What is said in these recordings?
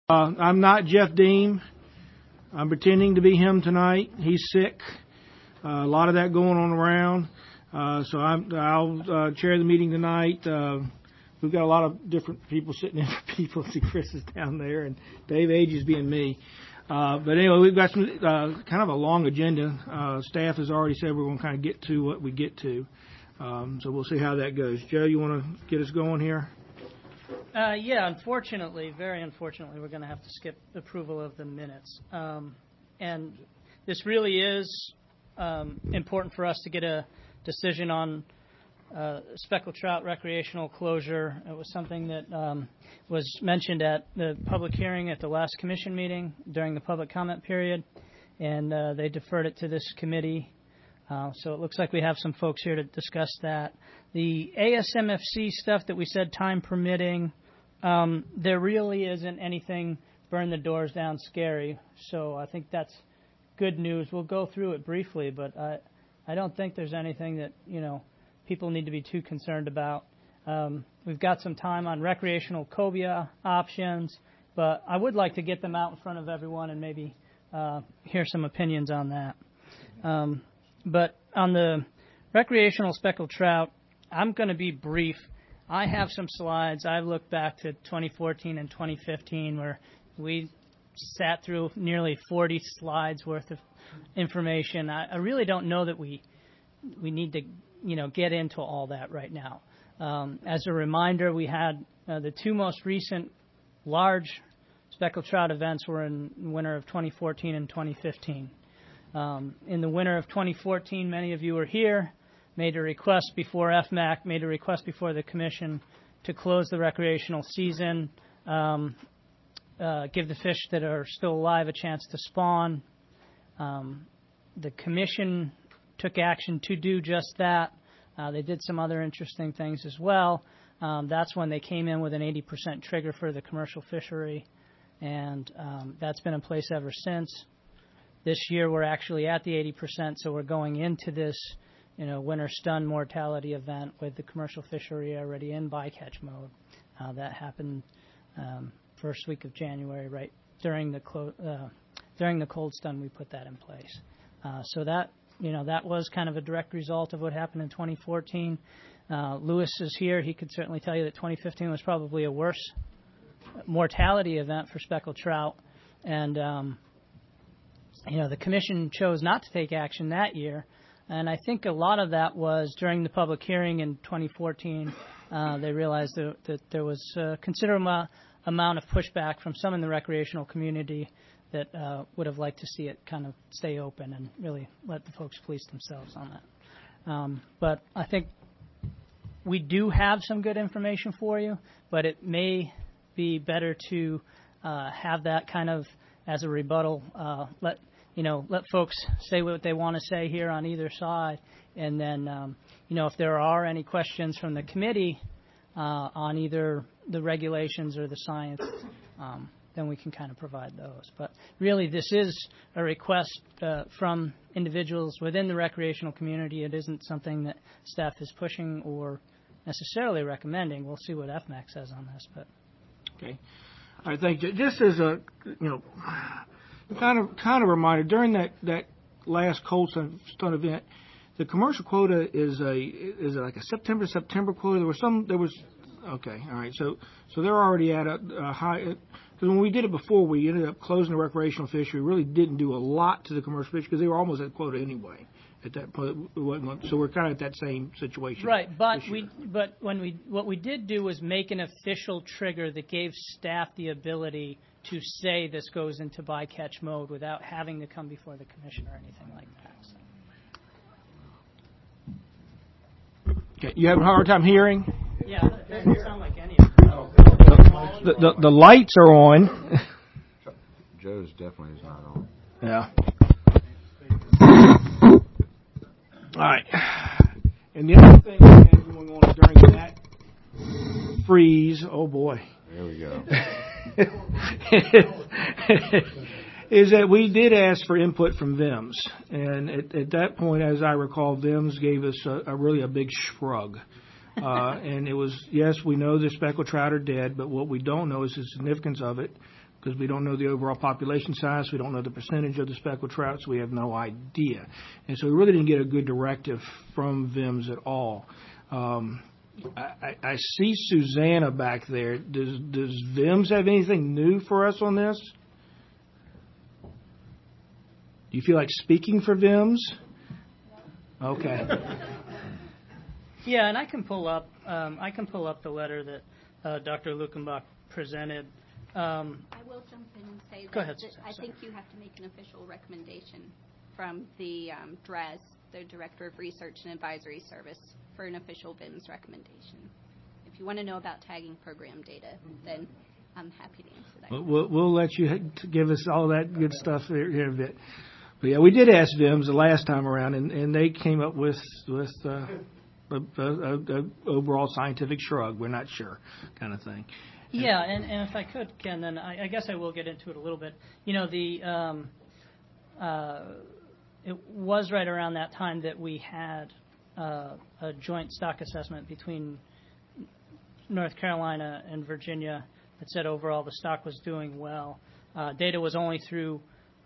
I'm not Jeff Deem. I'm pretending to be him tonight. He's sick. A lot of that going on around. So I'll chair the meeting tonight. We've got a lot of different people sitting in for people. See, Chris is down there, and Dave Ages being me. But anyway, we've got some kind of a long agenda. Staff has already said we're going to kind of get to what we get to. So we'll see how that goes. Joe, you want to get us going here? Yeah, unfortunately, very unfortunately, we're going to have to skip approval of the minutes. And this really is important for us to get a decision on speckled trout recreational closure. It was something that was mentioned at the public hearing at the last commission meeting during the public comment period, and they deferred it to this committee. So it looks like we have some folks here to discuss that. The ASMFC stuff that we said time permitting, there really isn't anything burn the doors down scary. So I think that's good news. We'll go through it briefly, but I don't think there's anything that, people need to be too concerned about. We've got some time on recreational cobia options, but I would like to get them out in front of everyone and maybe hear some opinions on that. But on the recreational speckled trout, I'm going to be brief. I have some slides. I've looked back to 2014 and 2015 where we sat through nearly 40 slides worth of information. I really don't know that we need to, get into all that right now. As a reminder, we had the two most recent large speckled trout events were in the winter of 2014 and 2015. In the winter of 2014, many of you were here, made a request before FMAC, made a request before the commission to close the recreational season, give the fish that are still alive a chance to spawn. The commission took action to do just that. They did some other interesting things as well. That's when they came in with an 80% trigger for the commercial fishery, and that's been in place ever since. This year we're actually at the 80%, so we're going into this winter stun mortality event with the commercial fishery already in bycatch mode. That happened first week of January, right during the cold stun. We put that in place. So that that was kind of a direct result of what happened in 2014. Lewis is here. He could certainly tell you that 2015 was probably a worse mortality event for speckled trout, and the commission chose not to take action that year. And I think a lot of that was during the public hearing in 2014. They realized that there was a considerable amount of pushback from some in the recreational community that would have liked to see it kind of stay open and really let the folks police themselves on that. But I think we do have some good information for you, but it may be better to have that kind of as a rebuttal. Let folks say what they want to say here on either side, and then if there are any questions from the committee on either the regulations or the science, then we can kind of provide those. But really, this is a request from individuals within the recreational community. It isn't something that staff is pushing or necessarily recommending. We'll see what FMAC says on this. But okay, I think just as a kind of reminder, during that last cold stun event, the commercial quota is like a September quota. There was okay, all right. So they're already at a high. Because when we did it before, we ended up closing the recreational fishery. We really didn't do a lot to the commercial fish because they were almost at quota anyway at that point. So we're kind of at that same situation. Right, but what we did do was make an official trigger that gave staff the ability to say this goes into bycatch mode without having to come before the commission or anything like that. So. Okay, you having a hard time hearing? Yeah, it doesn't sound like any of it. The lights are on. Joe's definitely is not on. Yeah. All right. And the other thing that had going on during that freeze, oh boy. There we go. Is that we did ask for input from VIMS. And at that point, as I recall, VIMS gave us a big shrug. And it was, yes, we know the speckled trout are dead, but what we don't know is the significance of it. because we don't know the overall population size. We don't know the percentage of the speckled trout, so we have no idea. And so we really didn't get a good directive from VIMS at all. I see Susanna back there. Does VIMS have anything new for us on this? Do you feel like speaking for VIMS? Okay. Yeah, and I can pull up the letter that Dr. Lukenbach presented. I will jump in and say Go ahead, that I think you have to make an official recommendation from the DRES, the Director of Research and Advisory Service, for an official VIMS recommendation. If you want to know about tagging program data, then I'm happy to answer that. We'll let you give us all that good stuff here in a bit. But yeah, we did ask VIMS the last time around, and they came up with a overall scientific shrug. We're not sure, kind of thing. Yeah, and if I could, Ken, then I guess I will get into it a little bit. You know, it was right around that time that we had a joint stock assessment between North Carolina and Virginia that said overall the stock was doing well. Data was only through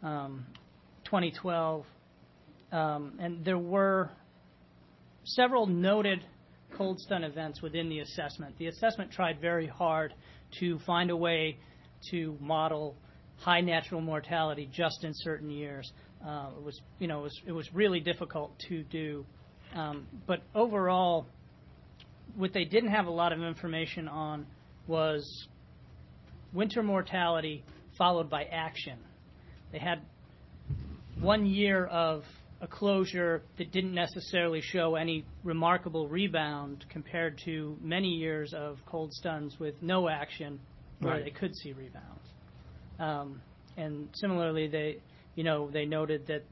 2012, and there were several noted cold stun events within the assessment. The assessment tried very hard to find a way to model high natural mortality just in certain years. It was really difficult to do. But overall, what they didn't have a lot of information on was winter mortality followed by action. They had 1 year of a closure that didn't necessarily show any remarkable rebound compared to many years of cold stuns with no action where they could see rebounds. And similarly, they noted that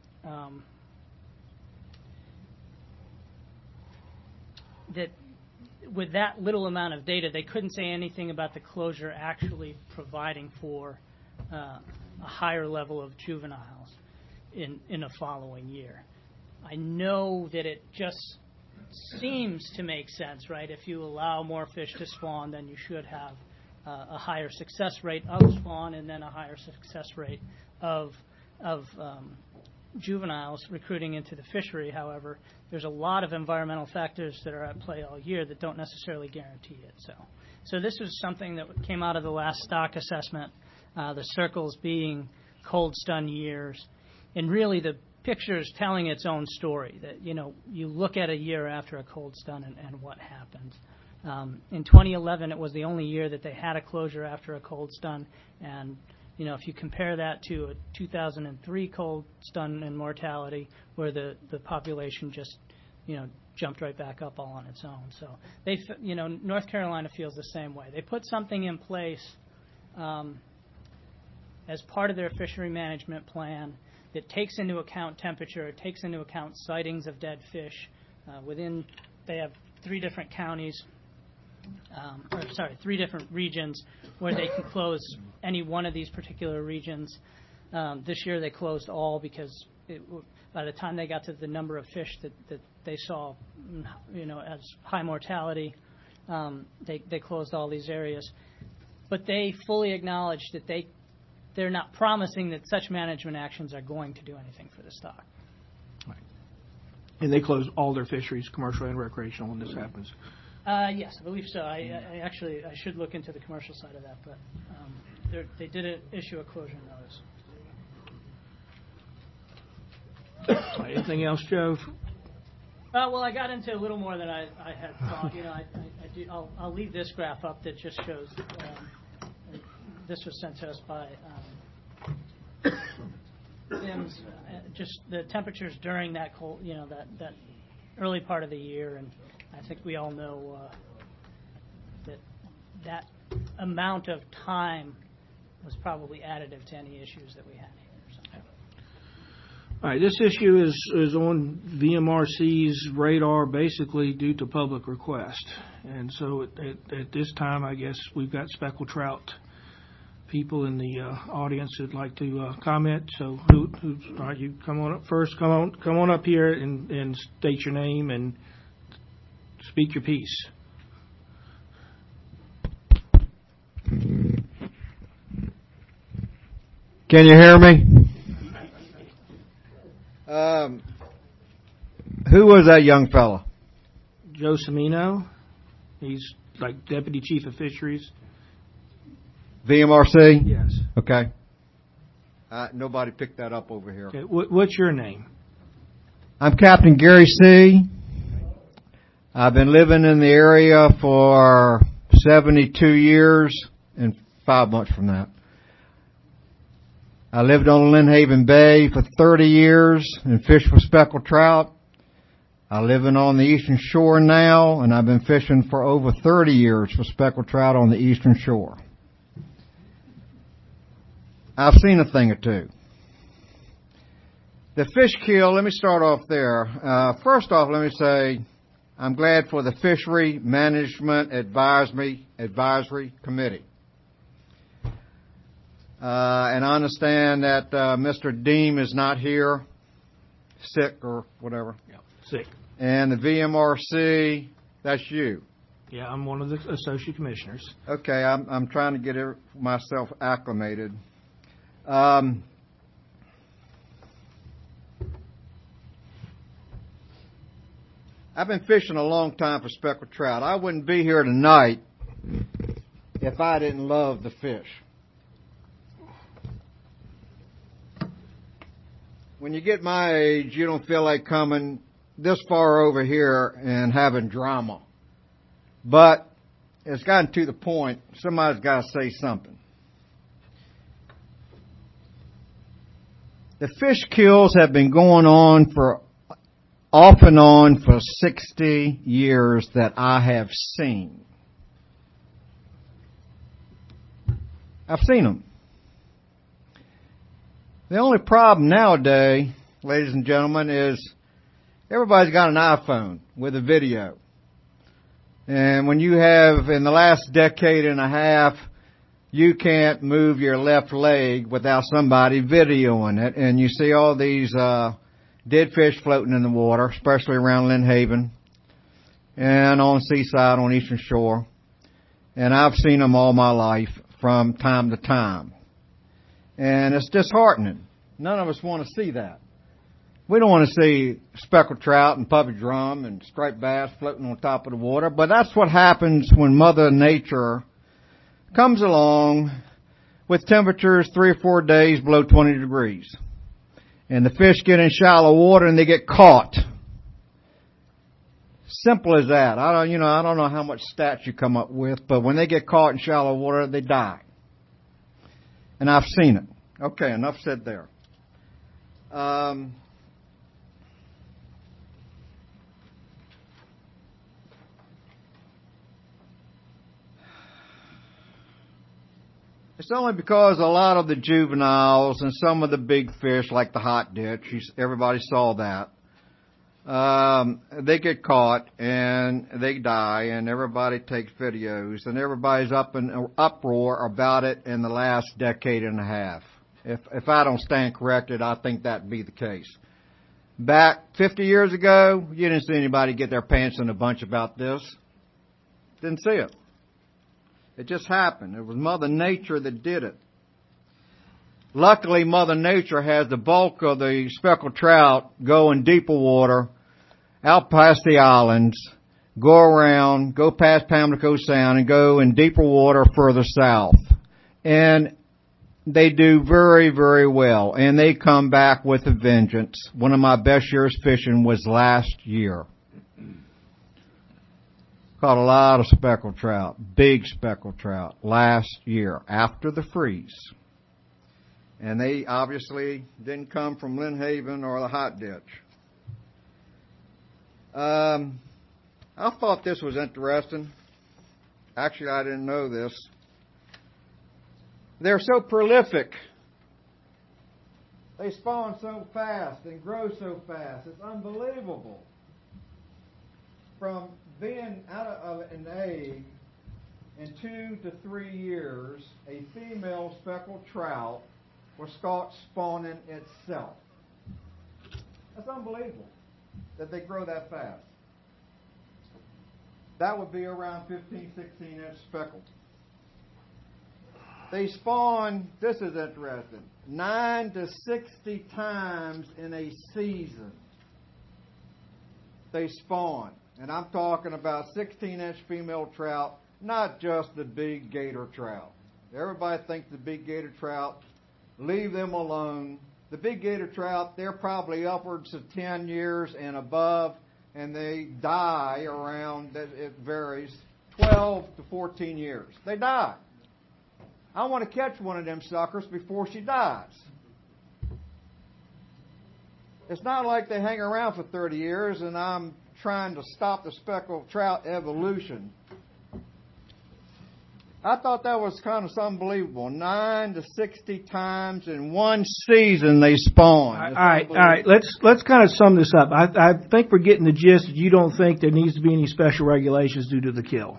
that with that little amount of data, they couldn't say anything about the closure actually providing for a higher level of juveniles in a following year. I know that it just seems to make sense, right? If you allow more fish to spawn, then you should have a higher success rate of spawn and then a higher success rate of juveniles recruiting into the fishery. However, there's a lot of environmental factors that are at play all year that don't necessarily guarantee it. So this was something that came out of the last stock assessment, the circles being cold stun years. And really the picture is telling its own story, that, you look at a year after a cold stun and what happens. In 2011, it was the only year that they had a closure after a cold stun. And, if you compare that to a 2003 cold stun and mortality where the population just, jumped right back up all on its own. So North Carolina feels the same way. They put something in place as part of their fishery management plan that takes into account temperature, it takes into account sightings of dead fish. They have three different counties, three different regions where they can close any one of these particular regions. This year they closed all because by the time they got to the number of fish that they saw, as high mortality, they closed all these areas. But they fully acknowledge that they're not promising that such management actions are going to do anything for the stock. Right. And they close all their fisheries, commercial and recreational, when this happens. Yes, I believe so. I should look into the commercial side of that, but they did issue a closure notice. Anything else, Joe? Well, I got into a little more than I had thought. I'll leave this graph up that just shows. This was sent to us by VIMS, just the temperatures during that cold, that early part of the year, and I think we all know that amount of time was probably additive to any issues that we had here. So. All right, this issue is on VMRC's radar basically due to public request, and so at this time, I guess we've got speckled trout people in the audience who'd like to comment. So, who's all right? You come on up first. Come on up here and state your name and speak your piece. Can you hear me? Who was that young fella? Joe Semino. He's like Deputy Chief of Fisheries. VMRC? Yes. Okay. Nobody picked that up over here. Okay. What's your name? I'm Captain Gary C. I've been living in the area for 72 years and 5 months from that. I lived on Lynnhaven Bay for 30 years and fished for speckled trout. I live on the eastern shore now, and I've been fishing for over 30 years for speckled trout on the eastern shore. I've seen a thing or two. The fish kill, let me start off there. First off, let me say I'm glad for the Fishery Management Advisory Committee. And I understand that Mr. Deem is not here, sick or whatever. Yeah, sick. And the VMRC, that's you. Yeah, I'm one of the associate commissioners. Okay, I'm trying to get myself acclimated. I've been fishing a long time for speckled trout. I wouldn't be here tonight if I didn't love the fish. When you get my age, you don't feel like coming this far over here and having drama. But it's gotten to the point, somebody's got to say something. The fish kills have been going on off and on for 60 years that I have seen. I've seen them. The only problem nowadays, ladies and gentlemen, is everybody's got an iPhone with a video. And when you have, in the last decade and a half, you can't move your left leg without somebody videoing it. And you see all these dead fish floating in the water, especially around Lynnhaven and on Seaside on Eastern Shore. And I've seen them all my life from time to time. And it's disheartening. None of us want to see that. We don't want to see speckled trout and puppy drum and striped bass floating on top of the water. But that's what happens when Mother Nature comes along with temperatures 3 or 4 days below 20 degrees. And the fish get in shallow water and they get caught. Simple as that. I don't know how much stats you come up with, but when they get caught in shallow water, they die. And I've seen it. Okay, enough said there. It's only because a lot of the juveniles and some of the big fish, like the hot ditch, everybody saw that, they get caught and they die, and everybody takes videos, and everybody's up in uproar about it in the last decade and a half. If I don't stand corrected, I think that'd be the case. Back 50 years ago, you didn't see anybody get their pants in a bunch about this. Didn't see it. It just happened. It was Mother Nature that did it. Luckily, Mother Nature has the bulk of the speckled trout go in deeper water, out past the islands, go around, go past Pamlico Sound, and go in deeper water further south. And they do very, very well. And they come back with a vengeance. One of my best years fishing was last year. Caught a lot of speckled trout, big speckled trout, last year after the freeze. And they obviously didn't come from Lynnhaven or the hot ditch. I thought this was interesting. Actually, I didn't know this. They're so prolific. They spawn so fast and grow so fast. It's unbelievable. From being out of an egg in 2 to 3 years, a female speckled trout will start spawning itself. That's unbelievable that they grow that fast. That would be around 15, 16-inch speckled. They spawn, this is interesting, 9 to 60 times in a season. They spawn. And I'm talking about 16-inch female trout, not just the big gator trout. Everybody thinks the big gator trout, leave them alone. The big gator trout, they're probably upwards of 10 years and above, and they die around, it varies, 12 to 14 years. They die. I want to catch one of them suckers before she dies. It's not like they hang around for 30 years and I'm trying to stop the speckled trout evolution. I thought that was kind of unbelievable. 9 to 60 times in one season they spawn. All right. Let's kind of sum this up. I think we're getting the gist that you don't think there needs to be any special regulations due to the kill.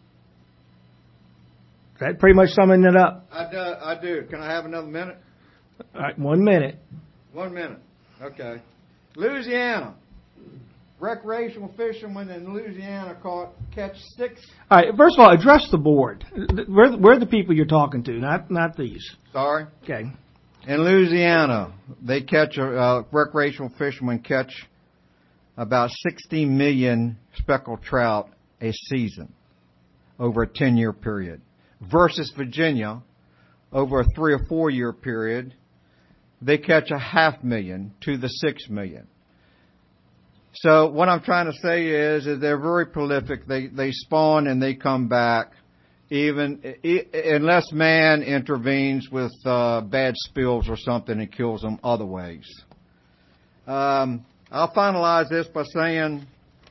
Is that pretty much summing it up? I do. Can I have another minute? All right, 1 minute. 1 minute. Okay. Louisiana. Recreational fishermen in Louisiana catch 6. All right. First of all, address the board. We're the people you're talking to, not these. Sorry. Okay. In Louisiana, they catch recreational fishermen catch about 60 million speckled trout a season over a 10-year period. Versus Virginia, over a 3 or 4 year period, they catch 500,000 to the 6 million. So what I'm trying to say is they're very prolific. They spawn and they come back, unless man intervenes with bad spills or something and kills them other ways. I'll finalize this by saying,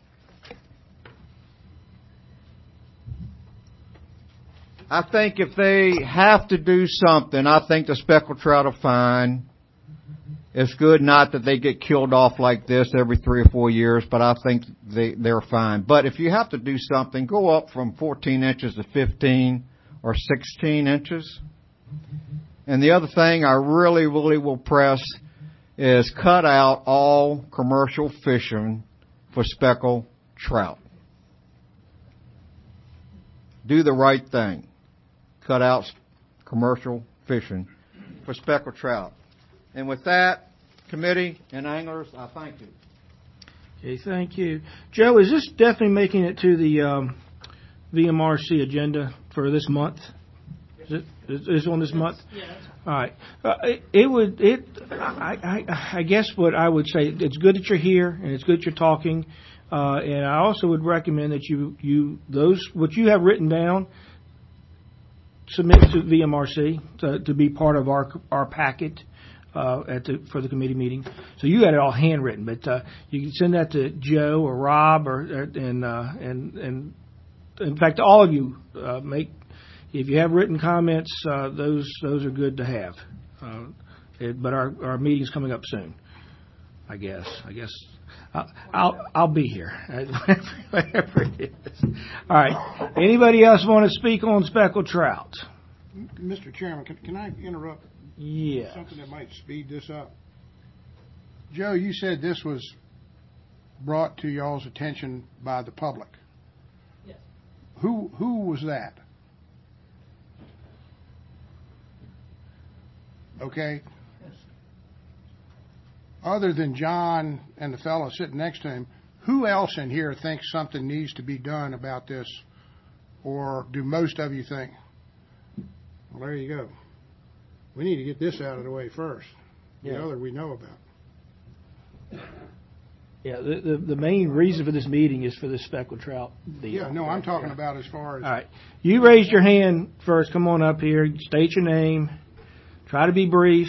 I think if they have to do something, I think the speckled trout are fine. It's good not that they get killed off like this every 3 or 4 years, but I think they're fine. But if you have to do something, go up from 14 inches to 15 or 16 inches. And the other thing I really will press is cut out all commercial fishing for speckled trout. Do the right thing. Cut out commercial fishing for speckled trout. And with that, committee and anglers, I thank you. Okay, thank you. Joe, is this definitely making it to the VMRC agenda for this month? Is it on this month? Yeah. All right. I guess what I would say, it's good that you're here and it's good that you're talking. And I also would recommend that what you have written down, submit to VMRC to be part of our packet. For the committee meeting, so you got it all handwritten, but you can send that to Joe or Rob and in fact all of you if you have written comments, those are good to have. But our meeting's coming up soon. I guess I'll be here whatever it is. All right. Anybody else want to speak on speckled trout? Mr. Chairman, can I interrupt? Yeah. Something that might speed this up. Joe, you said this was brought to y'all's attention by the public. Yes. Who was that? Okay. Yes. Other than John and the fellow sitting next to him, who else in here thinks something needs to be done about this? Or do most of you think? Well, there you go. We need to get this out of the way first. The other we know about. Yeah, the main reason for this meeting is for this speckled trout deal. Yeah, no, I'm talking about as far as... All right. You raised your hand first. Come on up here. State your name. Try to be brief.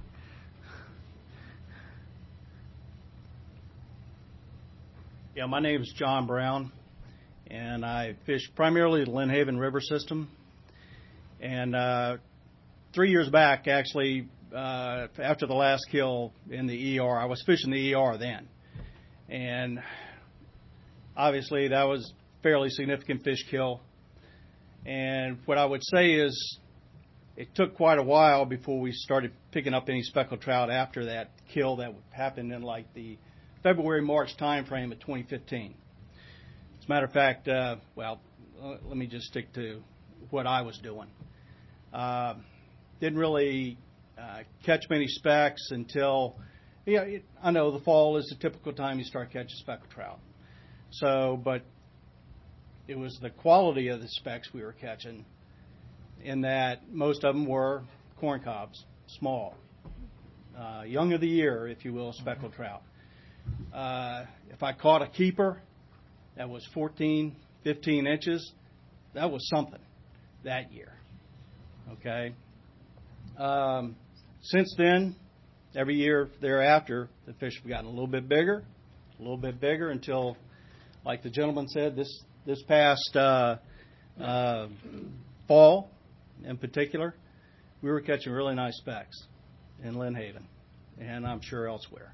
Yeah, my name is John Brown, and I fish primarily the Lynn Haven River system. And 3 years back, actually, after the last kill in the ER, I was fishing the ER then. And obviously that was a fairly significant fish kill. And what I would say is it took quite a while before we started picking up any speckled trout after that kill that happened in like the February-March time frame of 2015. As a matter of fact, let me just stick to what I was doing. didn't really catch many specks until, I know the fall is the typical time you start catching speckled trout. So, but it was the quality of the specks we were catching, in that most of them were corn cobs, small, young of the year, if you will, speckled trout. If I caught a keeper that was 14, 15 inches, that was something that year. Okay. Since then, every year thereafter, the fish have gotten a little bit bigger until, like the gentleman said, this past fall in particular, we were catching really nice specks in Lynn Haven, and I'm sure elsewhere.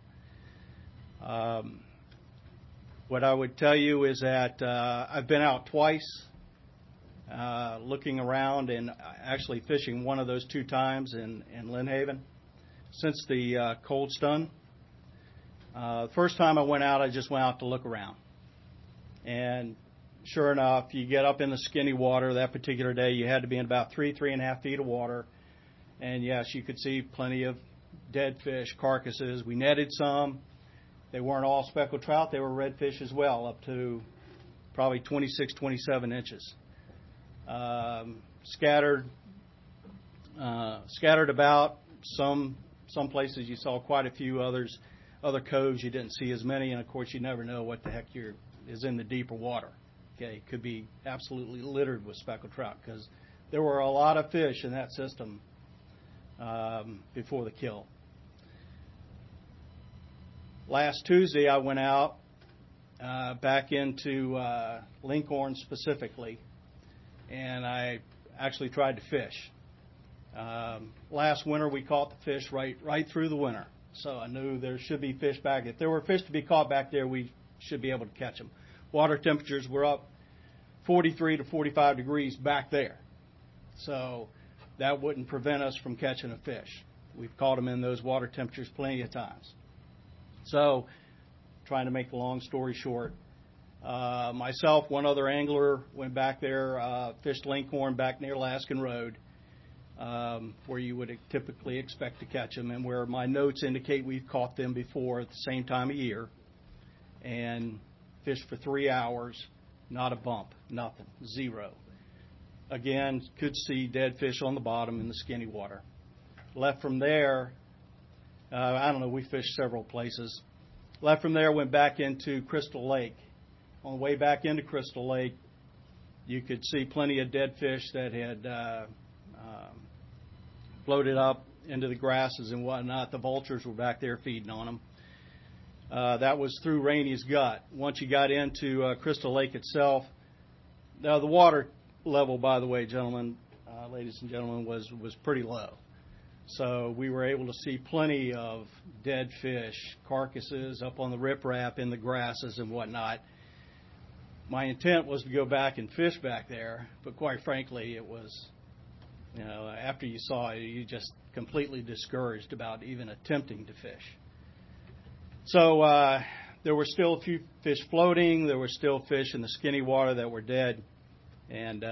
What I would tell you is that I've been out twice looking around and actually fishing one of those 2 times in Lynn Haven since the cold stun. The first time I went out, I just went out to look around. And sure enough, you get up in the skinny water. That particular day, you had to be in about 3.5 feet of water. And yes, you could see plenty of dead fish carcasses. We netted some. They weren't all speckled trout. They were redfish as well, up to probably 26, 27 inches. Scattered about. Some places you saw quite a few other coves you didn't see as many, and of course you never know what the heck is in the deeper water. Okay, it could be absolutely littered with speckled trout because there were a lot of fish in that system before the kill. Last Tuesday I went out back into Linkhorn specifically, and I actually tried to fish. Last winter we caught the fish right through the winter, so I knew there should be fish back. If there were fish to be caught back there, we should be able to catch them. Water temperatures were up 43 to 45 degrees back there, so that wouldn't prevent us from catching a fish. We've caught them in those water temperatures plenty of times. So, trying to make the long story short, myself, one other angler, went back there, fished Linkhorn back near Laskin Road, where you would typically expect to catch them, and where my notes indicate we've caught them before at the same time of year, and fished for 3 hours, not a bump, nothing, zero. Again, could see dead fish on the bottom in the skinny water. Left from there, we fished several places. Left from there, went back into Crystal Lake. On the way back into Crystal Lake, you could see plenty of dead fish that had floated up into the grasses and whatnot. The vultures were back there feeding on them. That was through Rainey's Gut. Once you got into Crystal Lake itself, now the water level, by the way, ladies and gentlemen, was pretty low. So we were able to see plenty of dead fish, carcasses up on the riprap in the grasses and whatnot. My intent was to go back and fish back there, but quite frankly, it was, after you saw it, you just completely discouraged about even attempting to fish. So there were still a few fish floating. There were still fish in the skinny water that were dead. And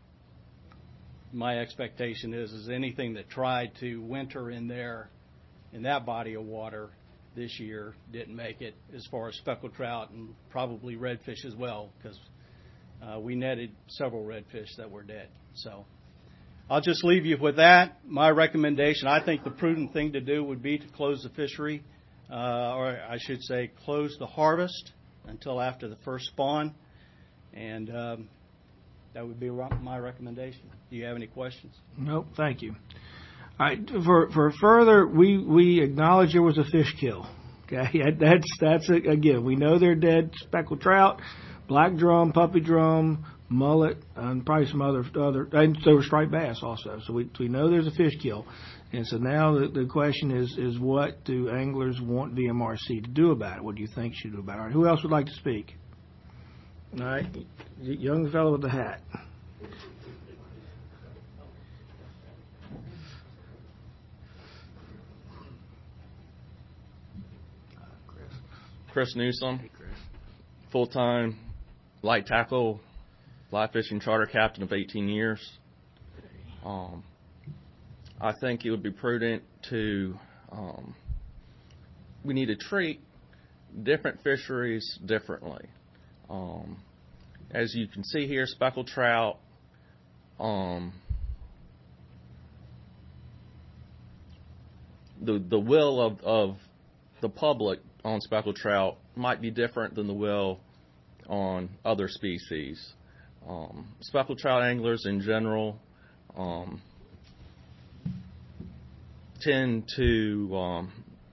my expectation is anything that tried to winter in there, in that body of water this year, didn't make it, as far as speckled trout and probably redfish as well, because we netted several redfish that were dead. So I'll just leave you with that. My recommendation, I think the prudent thing to do would be to close the fishery, or I should say close the harvest until after the first spawn, and that would be my recommendation. Do you have any questions? Nope, thank you. All right, for further, we acknowledge there was a fish kill. Okay, that's again, we know they're dead speckled trout, black drum, puppy drum, mullet, and probably some other, and so were striped bass also. So we know there's a fish kill, and so now the question is what do anglers want VMRC to do about it? What do you think should do about it? All right, who else would like to speak? All right, young fellow with the hat. Chris Newsom, full-time light tackle, fly fishing charter captain of 18 years. I think it would be prudent to, we need to treat different fisheries differently. As you can see here, speckled trout, the will of the public on speckled trout might be different than the will on other species. Speckled trout anglers in general tend to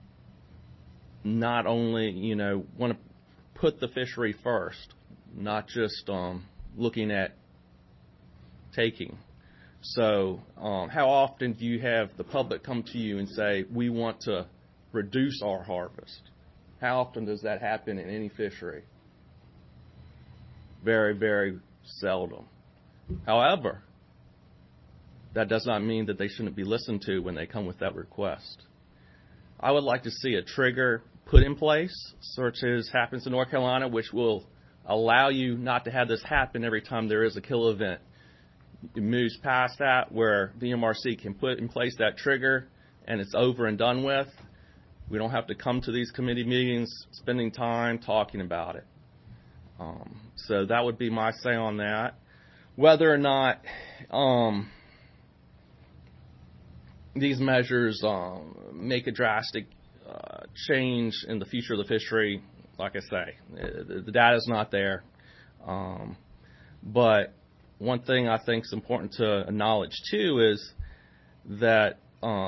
not only, want to put the fishery first, not just looking at taking. So how often do you have the public come to you and say, we want to reduce our harvest? How often does that happen in any fishery? Very, very seldom. However, that does not mean that they shouldn't be listened to when they come with that request. I would like to see a trigger put in place, such as happens in North Carolina, which will allow you not to have this happen every time there is a kill event. It moves past that, where the MRC can put in place that trigger and it's over and done with. We don't have to come to these committee meetings spending time talking about it. So that would be my say on that. Whether or not these measures make a drastic change in the future of the fishery, like I say, the data is not there. But one thing I think is important to acknowledge too is that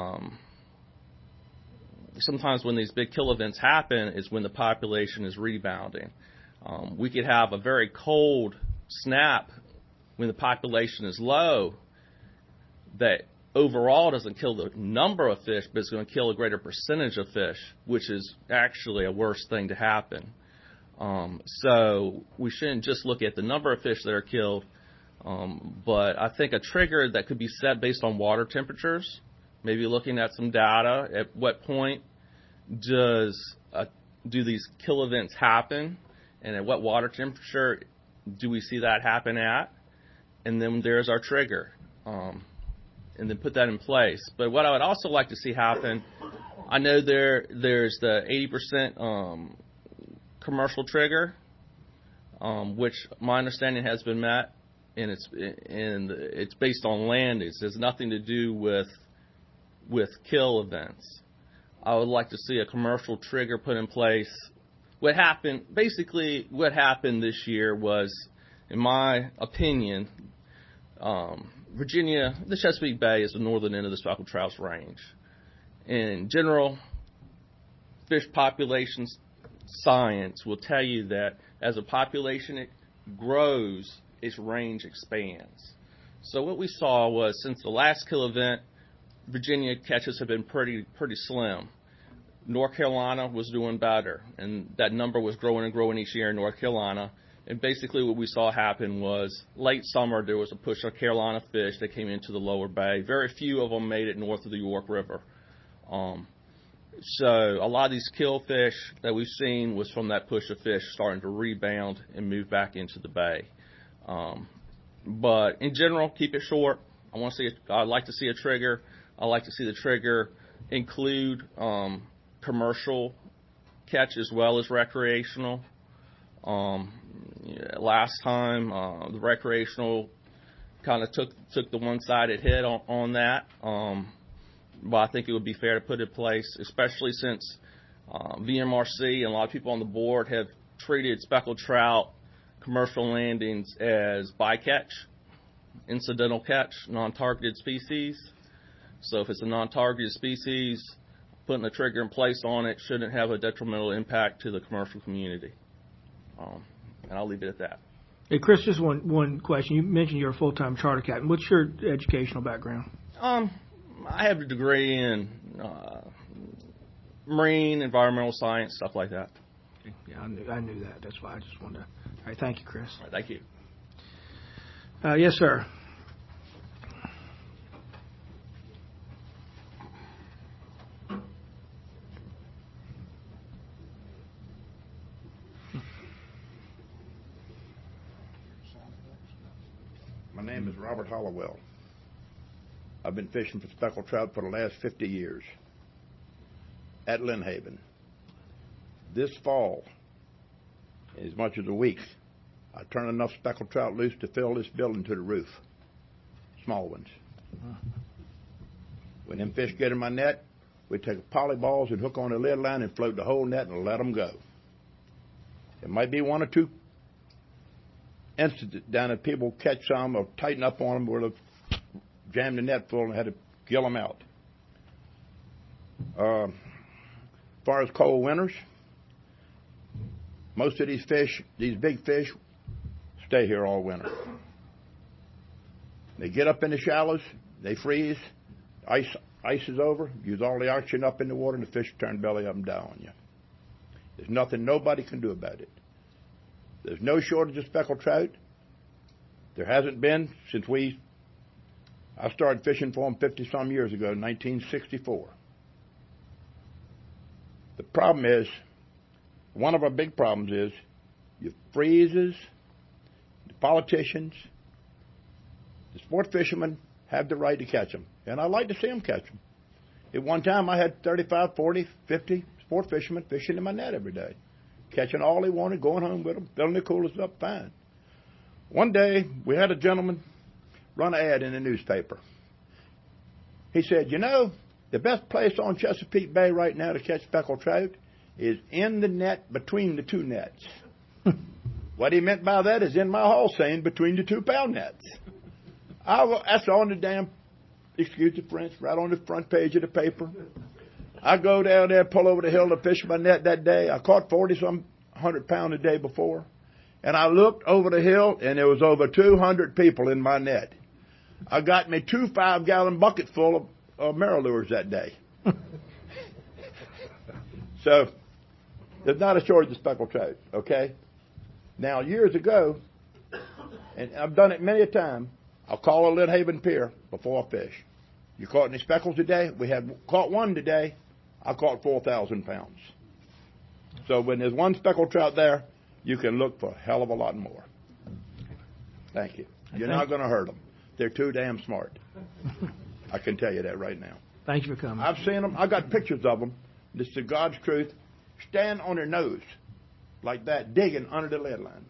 sometimes when these big kill events happen is when the population is rebounding. We could have a very cold snap when the population is low that overall doesn't kill the number of fish, but it's going to kill a greater percentage of fish, which is actually a worse thing to happen. So we shouldn't just look at the number of fish that are killed, but I think a trigger that could be set based on water temperatures, maybe looking at some data, at what point do these kill events happen, and at what water temperature do we see that happen at, and then there's our trigger. And then put that in place. But what I would also like to see happen, I know there's the 80% commercial trigger, which my understanding has been met, and it's based on landings. It has nothing to do with kill events. I would like to see a commercial trigger put in place. What happened this year was, in my opinion, Virginia, the Chesapeake Bay is the northern end of the speckled trout range. In general, fish population science will tell you that as a population grows, its range expands. So what we saw was, since the last kill event, Virginia catches have been pretty slim. North Carolina was doing better, and that number was growing and growing each year in North Carolina. And basically what we saw happen was late summer there was a push of Carolina fish that came into the lower bay. Very few of them made it north of the York River. So a lot of these kill fish that we've seen was from that push of fish starting to rebound and move back into the bay. But in general, keep it short. I'd like to see a trigger. I'd like to see the trigger include commercial catch as well as recreational. Last time, the recreational kind of took the one-sided hit on that. But I think it would be fair to put in place, especially since VMRC and a lot of people on the board have treated speckled trout commercial landings as bycatch, incidental catch, non-targeted species. So if it's a non-targeted species, putting a trigger in place on it shouldn't have a detrimental impact to the commercial community. And I'll leave it at that. Hey, Chris, just one question. You mentioned you're a full-time charter captain. What's your educational background? I have a degree in marine, environmental science, stuff like that. Yeah, I knew that. That's why I just wanted to. All right, thank you, Chris. All right, thank you. Yes, sir. My name is Robert Hollowell. I've been fishing for speckled trout for the last 50 years at Lynn Haven. This fall, in as much as a week, I turn enough speckled trout loose to fill this building to the roof. Small ones. When them fish get in my net, we take poly balls and hook on the lead line and float the whole net and let them go. There might be one or two instances down that people catch some or tighten up on them where they jam the net full and had to gill them out. As far as cold winters, most of these fish, these big fish, stay here all winter. They get up in the shallows, they freeze, ice is over, use all the oxygen up in the water, and the fish turn belly up and down on you. There's nothing nobody can do about it. There's no shortage of speckled trout. There hasn't been since I started fishing for them 50-some years ago, 1964. The problem is, one of our big problems is, your freezes, the politicians, the sport fishermen have the right to catch them. And I like to see them catch them. At one time, I had 35, 40, 50 sport fishermen fishing in my net every day, catching all they wanted, going home with them, filling their coolers up fine. One day, we had a gentleman run an ad in the newspaper. He said, you know, the best place on Chesapeake Bay right now to catch speckled trout is in the net between the two nets. What he meant by that is in my hall saying between the 2-pound nets. That's on the damn, excuse the French, right on the front page of the paper. I go down there, pull over the hill to fish my net that day. I caught 40-some 100 pound a day before. And I looked over the hill, and there was over 200 people in my net. I got me 2 5-gallon buckets full of Marilures that day. So, there's not a shortage of speckled trout, okay? Now, years ago, and I've done it many a time, I'll call a Lynn Haven pier before I fish. You caught any speckles today? We have caught one today. I caught 4,000 pounds. So when there's one speckled trout there, you can look for a hell of a lot more. Thank you. You're not going to hurt them. They're too damn smart. I can tell you that right now. Thank you for coming. I've seen them. I got pictures of them. This is the God's truth. Stand on their nose like that, digging under the lead line.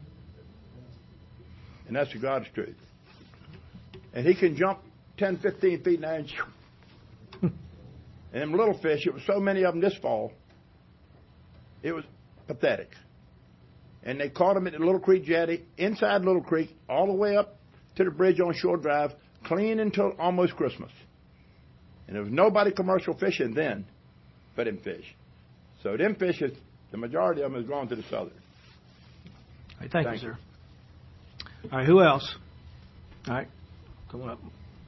And that's the God's truth. And he can jump 10, 15 feet in the air and them little fish, it was so many of them this fall, it was pathetic. And they caught them at the Little Creek jetty, inside Little Creek, all the way up to the bridge on Shore Drive, clean until almost Christmas. And there was nobody commercial fishing then for them fish. So them fish, the majority of them is going to the southern. All right, thank you, sir. All right, who else? All right, come on up.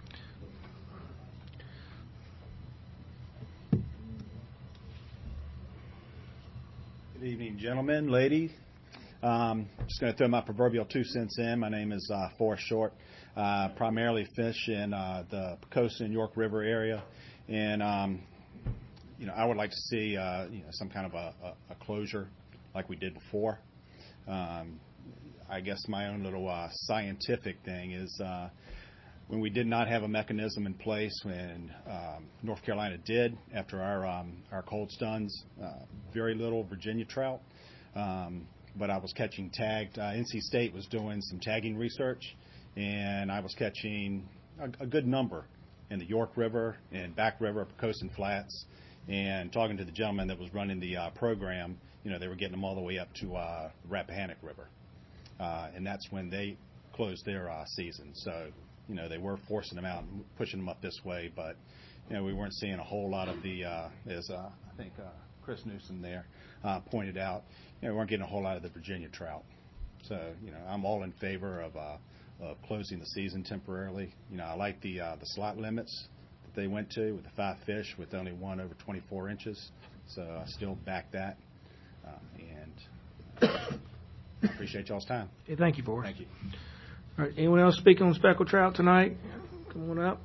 Good evening, gentlemen, ladies. Just going to throw my proverbial 2 cents in. My name is Forrest Short. Primarily fish in the Pocosin and York River area, and I would like to see some kind of a closure like we did before. I guess my own little scientific thing is when we did not have a mechanism in place when North Carolina did after our cold stuns, very little Virginia trout. But I was catching tagged. NC State was doing some tagging research, and I was catching a good number in the York River and Back River, Pocosin Flats, and talking to the gentleman that was running the program, they were getting them all the way up to Rappahannock River. And that's when they closed their season. So, they were forcing them out and pushing them up this way, but, we weren't seeing a whole lot of the, as I think Chris Newsom there pointed out, we weren't getting a whole lot of the Virginia trout. So, I'm all in favor of closing the season temporarily. I like the slot limits that they went to with the 5 fish with only one over 24 inches. So I still back that. And appreciate y'all's time. Okay, thank you, Forrest. Thank you. All right, anyone else speaking on speckled trout tonight? Come on up.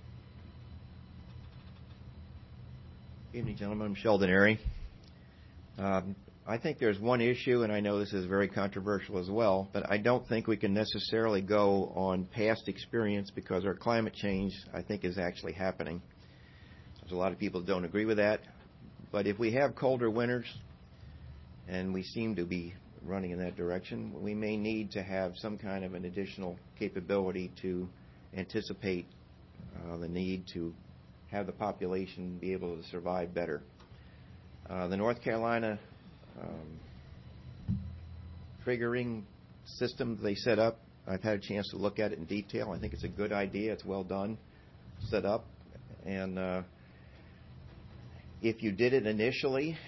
Good evening, gentlemen. I'm Sheldon Airy. I think there's one issue, and I know this is very controversial as well, but I don't think we can necessarily go on past experience because our climate change, I think, is actually happening. There's a lot of people who don't agree with that. But if we have colder winters, and we seem to be running in that direction, we may need to have some kind of an additional capability to anticipate the need to have the population be able to survive better. The North Carolina triggering system they set up, I've had a chance to look at it in detail. I think it's a good idea. It's well done, set up. And if you did it initially,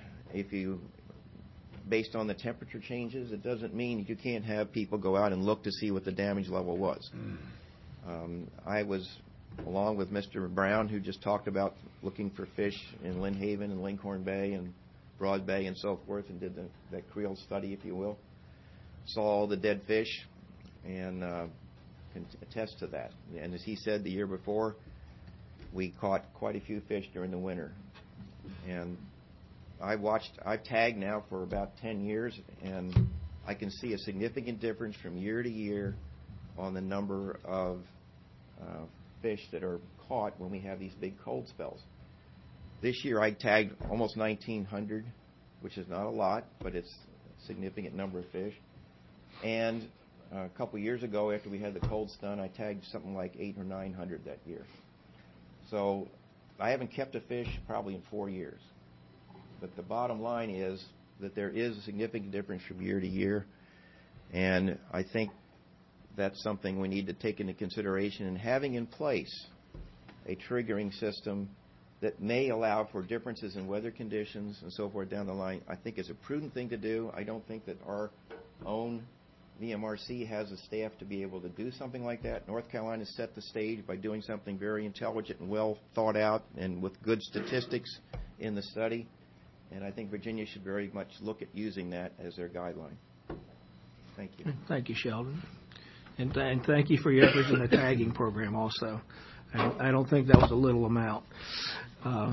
based on the temperature changes, it doesn't mean you can't have people go out and look to see what the damage level was. I was, along with Mr. Brown, who just talked about looking for fish in Lynn Haven and Lincoln Bay and Broad Bay and so forth, and did that creel study, if you will. Saw all the dead fish and can attest to that. And as he said the year before, we caught quite a few fish during the winter. And I've tagged now for about 10 years, and I can see a significant difference from year to year on the number of fish that are caught when we have these big cold spells. This year I tagged almost 1,900, which is not a lot, but it's a significant number of fish. And a couple years ago, after we had the cold stun, I tagged something like 800 or 900 that year. So I haven't kept a fish probably in 4 years. But the bottom line is that there is a significant difference from year to year. And I think that's something we need to take into consideration. And having in place a triggering system that may allow for differences in weather conditions and so forth down the line, I think is a prudent thing to do. I don't think that our own VMRC has the staff to be able to do something like that. North Carolina set the stage by doing something very intelligent and well thought out and with good statistics in the study. And I think Virginia should very much look at using that as their guideline. Thank you. Thank you, Sheldon. And thank you for your efforts in the tagging program also. I don't think that was a little amount. All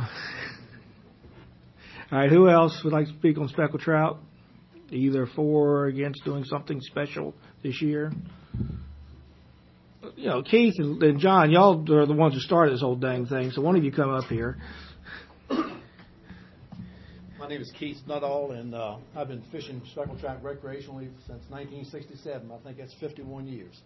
right, who else would like to speak on speckled trout? Either for or against doing something special this year? You know, Keith and John, y'all are the ones who started this whole dang thing, so one of you come up here. My name is Keith Nuttall, and I've been fishing speckled trout recreationally since 1967. I think that's 51 years.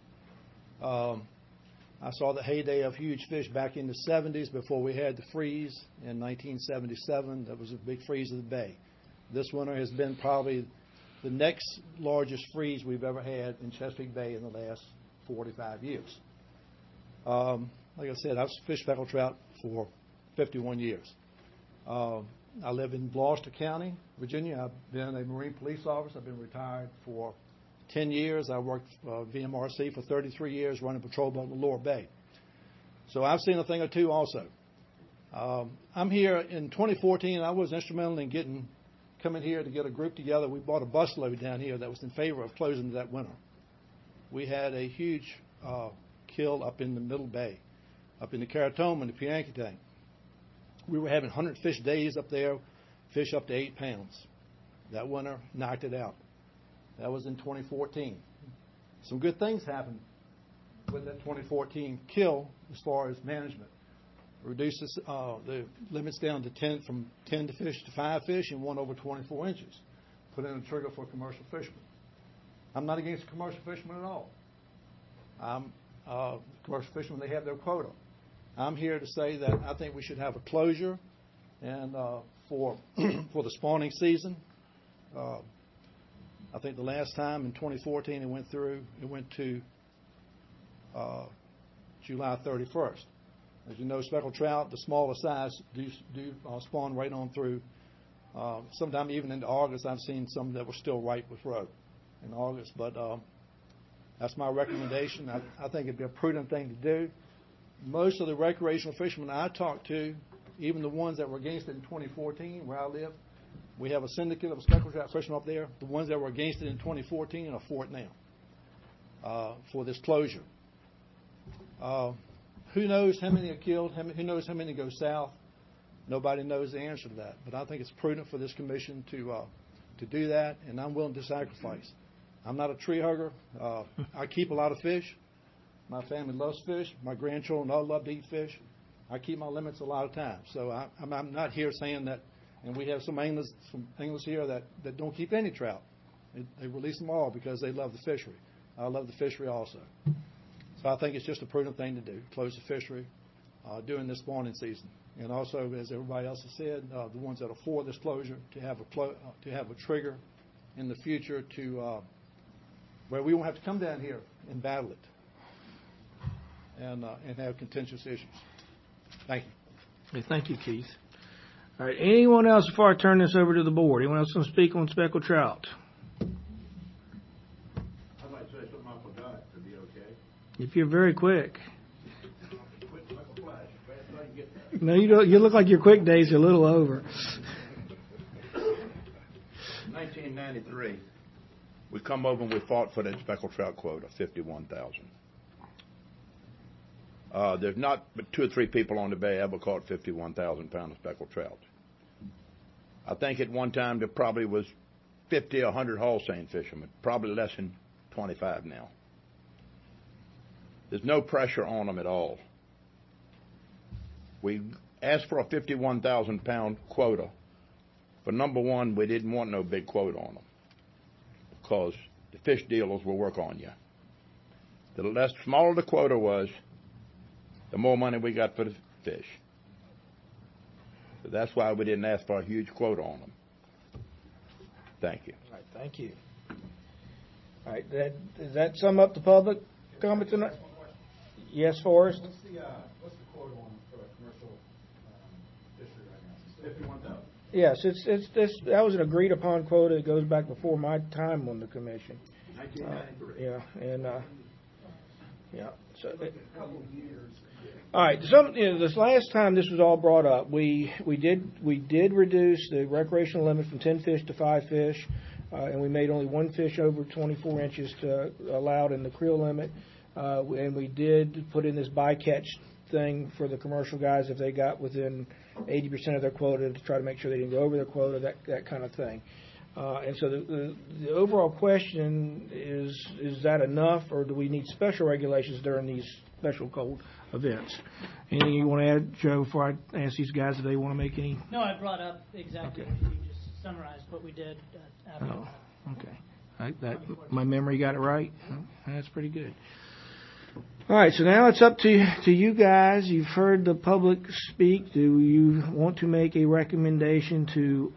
I saw the heyday of huge fish back in the 70s before we had the freeze in 1977. That was a big freeze of the bay. This winter has been probably the next largest freeze we've ever had in Chesapeake Bay in the last 45 years. Like I said, I've fished speckled trout for 51 years. I live in Gloucester County, Virginia. I've been a Marine police officer. I've been retired for 10 years. I worked for VMRC for 33 years running patrol boat in the Lower Bay. So I've seen a thing or two also. I'm here in 2014. I was instrumental in coming here to get a group together. We bought a busload down here that was in favor of closing that winter. We had a huge kill up in the Middle Bay, up in the Caratoma and the Pianketang. We were having 100 fish days up there, fish up to 8 pounds. That winter knocked it out. That was in 2014. Some good things happened with that 2014 kill as far as management. Reduced the limits down to from 10 fish to 5 fish and 1 over 24 inches. Put in a trigger for commercial fishermen. I'm not against commercial fishermen at all. Commercial fishermen, they have their quota. I'm here to say that I think we should have a closure and for the spawning season. I think the last time in 2014 it went to July 31st. As you know, speckled trout, the smaller size, do spawn right on through. Sometime even into August, I've seen some that were still ripe with roe in August. But that's my recommendation. I think it'd be a prudent thing to do. Most of the recreational fishermen I talked to, even the ones that were against it in 2014, where I live, we have a syndicate of speckled trout fishermen up there. The ones that were against it in 2014 are for it now, for this closure. Who knows how many are killed? Who knows how many go south? Nobody knows the answer to that. But I think it's prudent for this commission to do that, and I'm willing to sacrifice. I'm not a tree hugger. I keep a lot of fish. My family loves fish. My grandchildren all love to eat fish. I keep my limits a lot of times. So I'm not here saying that, and we have some anglers here that don't keep any trout. They release them all because they love the fishery. I love the fishery also. So I think it's just a prudent thing to do, close the fishery during this spawning season. And also, as everybody else has said, the ones that are for this closure, to have a trigger in the future to where we won't have to come down here and battle it and have contentious issues. Thank you. Okay, thank you, Keith. All right, anyone else before I turn this over to the board? Anyone else want to speak on speckled trout? I'd like to say something I forgot. To be okay. If you're very quick. No, you don't. You look like your quick days are a little over. 1993, we come over and we fought for that speckled trout quota, 51,000. There's not but 2 or 3 people on the bay ever caught 51,000 pounds of speckled trout. I think at one time there probably was 50 or 100 haul seine fishermen, probably less than 25 now. There's no pressure on them at all. We asked for a 51,000 pound quota. But number one, we didn't want no big quota on them because the fish dealers will work on you. The less smaller the quota was, the more money we got for the fish. So that's why we didn't ask for a huge quota on them. Thank you. All right, thank you. All right, does that sum up the public comment tonight? Yes, Forrest? What's the quota on for a commercial fishery right now? 51,000. Yes, it's that was an agreed upon quota. It goes back before my time on the commission. 1993. So, all right. This last time this was all brought up, we did reduce the recreational limit from 10 fish to 5 fish, and we made only 1 fish over 24 inches allowed in the creel limit, and we did put in this bycatch thing for the commercial guys if they got within 80% of their quota to try to make sure they didn't go over their quota, that kind of thing. And so the overall question is that enough, or do we need special regulations during these special cold events? Anything you want to add, Joe, before I ask these guys if they want to make any? No, I brought up exactly what you just summarized what we did after. Oh, okay. My memory got it right? That's pretty good. All right, so now it's up to you guys. You've heard the public speak. Do you want to make a recommendation to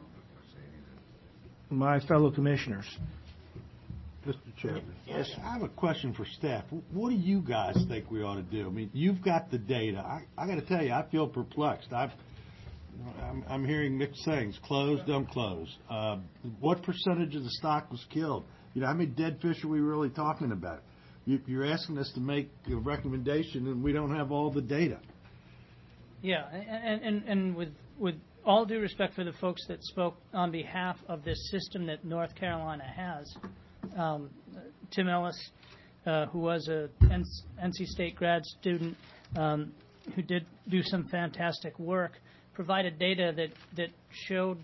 my fellow commissioners? Mr. Chairman. Yes. I have a question for staff. What do you guys think we ought to do? I mean, you've got the data. I got to tell you, I feel perplexed. I'm hearing mixed things. Closed, don't close. What percentage of the stock was killed? How many dead fish are we really talking about? You're asking us to make a recommendation, and we don't have all the data. Yeah, and with all due respect for the folks that spoke on behalf of this system that North Carolina has, Tim Ellis, who was a NC State grad student, who did do some fantastic work, provided data that showed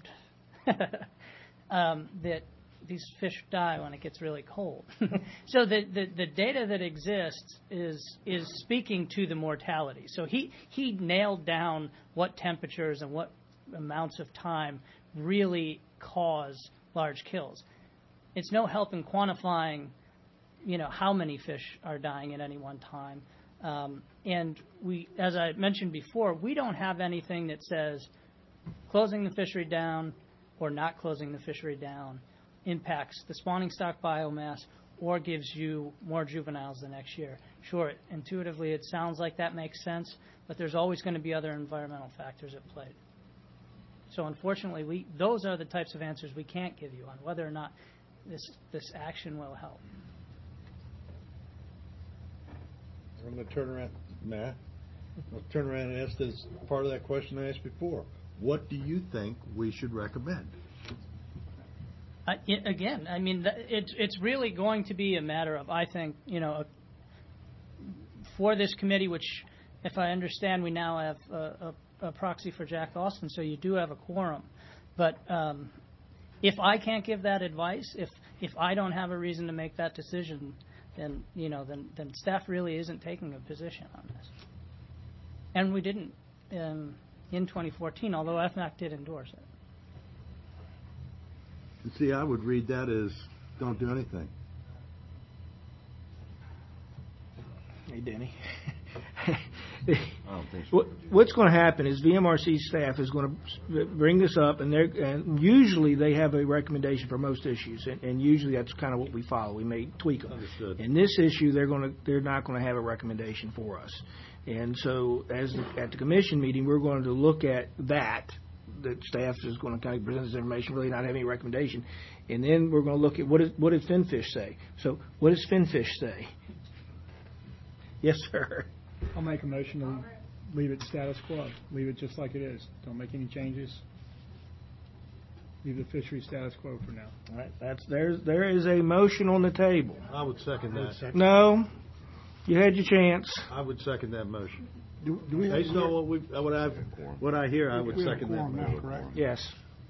that these fish die when it gets really cold. So the data that exists is speaking to the mortality. So he nailed down what temperatures and what amounts of time really cause large kills. It's no help in quantifying, how many fish are dying at any one time. And we, as I mentioned before, we don't have anything that says closing the fishery down or not closing the fishery down impacts the spawning stock biomass or gives you more juveniles the next year. Sure, intuitively it sounds like that makes sense, but there's always going to be other environmental factors at play. So unfortunately, those are the types of answers we can't give you on whether or not this action will help. I'm going to turn around, Matt. I'll turn around and ask this part of that question I asked before. What do you think we should recommend? Again, I mean, it's really going to be a matter of, I think, for this committee, which, if I understand, we now have a proxy for Jack Austin, so you do have a quorum. But if I can't give that advice, if I don't have a reason to make that decision, then then staff really isn't taking a position on this. And we didn't in 2014, although FMAC did endorse it. See, I would read that as don't do anything. Hey, Denny. I don't think so. What's going to happen is VMRC staff is going to bring this up, and usually they have a recommendation for most issues, and usually that's kind of what we follow. We may tweak them. Understood. In this issue, they're not going to have a recommendation for us, and so at the commission meeting, we're going to look at that staff is going to kind of present this information, really not have any recommendation, and then we're going to look at what did FinFish say. So what does FinFish say? Yes, sir. I'll make a motion to leave it status quo. Leave it just like it is. Don't make any changes. Leave the fishery status quo for now. All right. There is a motion on the table. I would second that. No, you had your chance. I would second that motion. Do we have Based on what I hear, I would second that motion. Correct? Yes.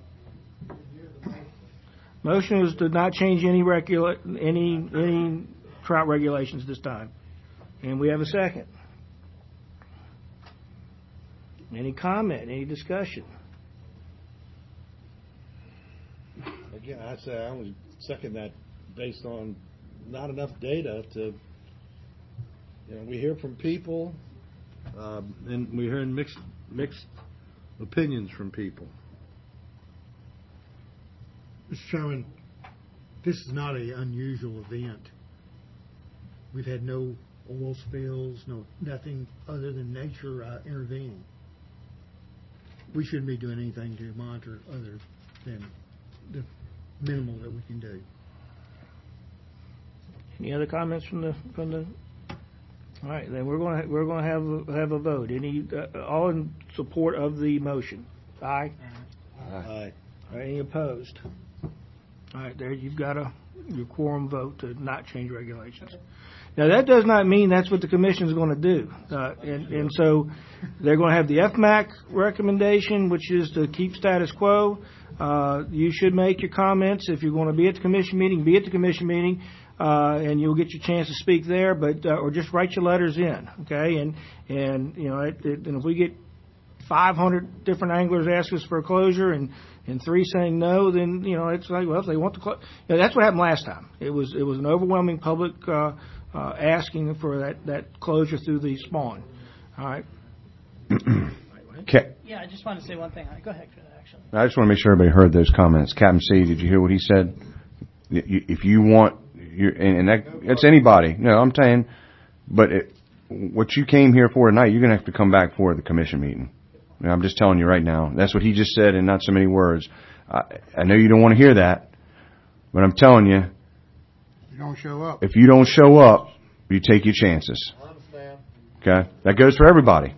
Motion is to not change any trout regulations this time, and we have a second. Any comment? Any discussion? Again, I say I only second that based on not enough data to. We hear from people, and we're hearing mixed opinions from people. Mr. Chairman, this is not an unusual event. We've had no oil spills, nothing other than nature intervening. We shouldn't be doing anything to monitor other than the minimal that we can do. Any other comments from the? All right, then we're going to have a vote. Any all in support of the motion? Aye. Aye. All right, any opposed? All right, there you've got your quorum vote to not change regulations. Now that does not mean that's what the commission is going to do, and so they're going to have the FMAC recommendation, which is to keep status quo. You should make your comments if you're going to be at the commission meeting. Be at the commission meeting. And you'll get your chance to speak there, but or just write your letters in, okay? And and if we get 500 different anglers ask us for a closure and 3 saying no, then it's like, well, if they want to close, that's what happened last time. It was an overwhelming public asking for that closure through the spawn. All right. Okay. Yeah, I just want to say one thing. Go ahead, actually. I just want to make sure everybody heard those comments. Captain C, did you hear what he said? If you want, that's anybody. No, I'm saying, but what you came here for tonight, you're going to have to come back for the commission meeting. I'm just telling you right now. That's what he just said in not so many words. I know you don't want to hear that, but I'm telling you. You don't show up. If you don't show up, you take your chances. I understand. Okay? That goes for everybody.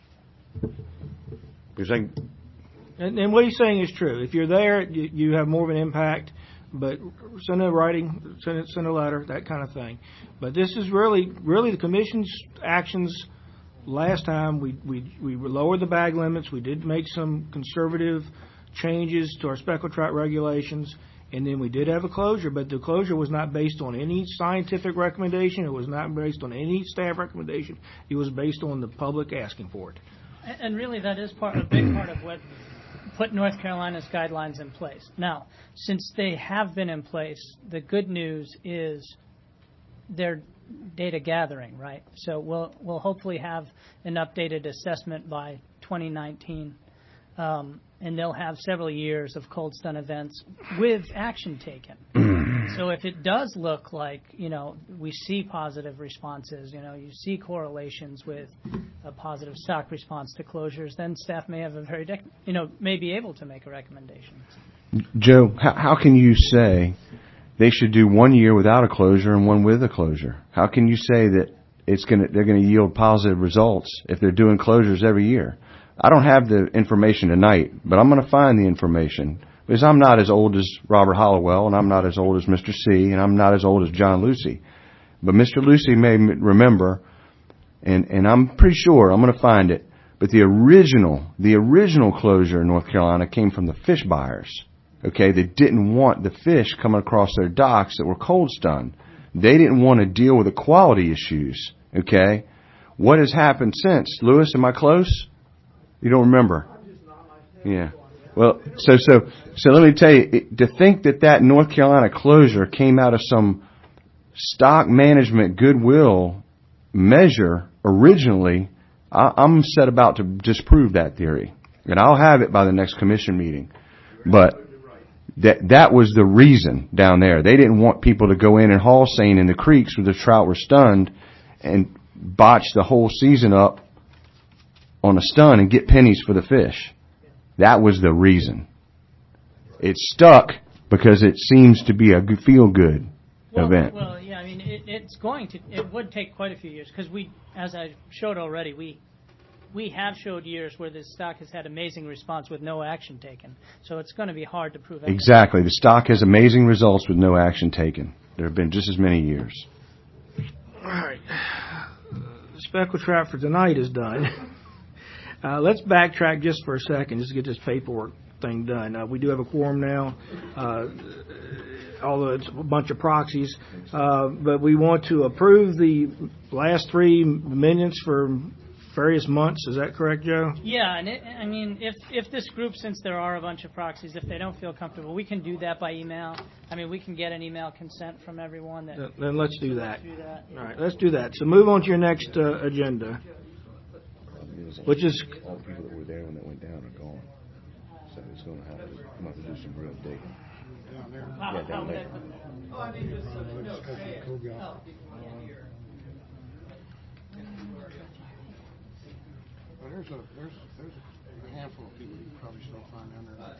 And what he's saying is true. If you're there, you have more of an impact. But send a writing, send a letter, that kind of thing. But this is really the commission's actions. Last time we lowered the bag limits. We did make some conservative changes to our speckled trout regulations, and then we did have a closure. But the closure was not based on any scientific recommendation. It was not based on any staff recommendation. It was based on the public asking for it. And really, that is a big part of what put North Carolina's guidelines in place. Now, since they have been in place, the good news is they're data gathering, right? So we'll hopefully have an updated assessment by 2019, and they'll have several years of cold stun events with action taken. So if it does look like, we see positive responses, you see correlations with a positive stock response to closures, then staff may have may be able to make a recommendation. Joe, how can you say they should do 1 year without a closure and one with a closure? How can you say that they're going to yield positive results if they're doing closures every year? I don't have the information tonight, but I'm going to find the information. Because I'm not as old as Robert Hollowell, and I'm not as old as Mr. C, and I'm not as old as John Lucy. But Mr. Lucy may remember, and I'm pretty sure I'm going to find it, But the original closure in North Carolina came from the fish buyers. Okay, they didn't want the fish coming across their docks that were cold stunned. They didn't want to deal with the quality issues. Okay, what has happened since? Lewis, am I close? You don't remember? Yeah. Well, so let me tell you, to think that North Carolina closure came out of some stock management goodwill measure originally, I'm set about to disprove that theory. And I'll have it by the next commission meeting. But that was the reason down there. They didn't want people to go in and haul seine in the creeks where the trout were stunned and botch the whole season up on a stun and get pennies for the fish. That was the reason. It stuck because it seems to be a feel-good event. Well, yeah, I mean, it would take quite a few years because as I showed already, we have showed years where the stock has had amazing response with no action taken. So it's going to be hard to prove anything. Exactly. The stock has amazing results with no action taken. There have been just as many years. All right. The speckled trout for tonight is done. Let's backtrack just for a second, just to get this paperwork thing done. We do have a quorum now, although it's a bunch of proxies. But we want to approve the last 3 minutes for various months. Is that correct, Joe? Yeah, and I mean, if this group, since there are a bunch of proxies, if they don't feel comfortable, we can do that by email. I mean, we can get an email consent from everyone. Then let's do that. All right, let's do that. So move on to your next agenda. Which is all the people that were there when it went down are gone, so it's going to have to do some real digging. Down there. Yeah, down there. Well, there's a handful of people you can probably still find down there.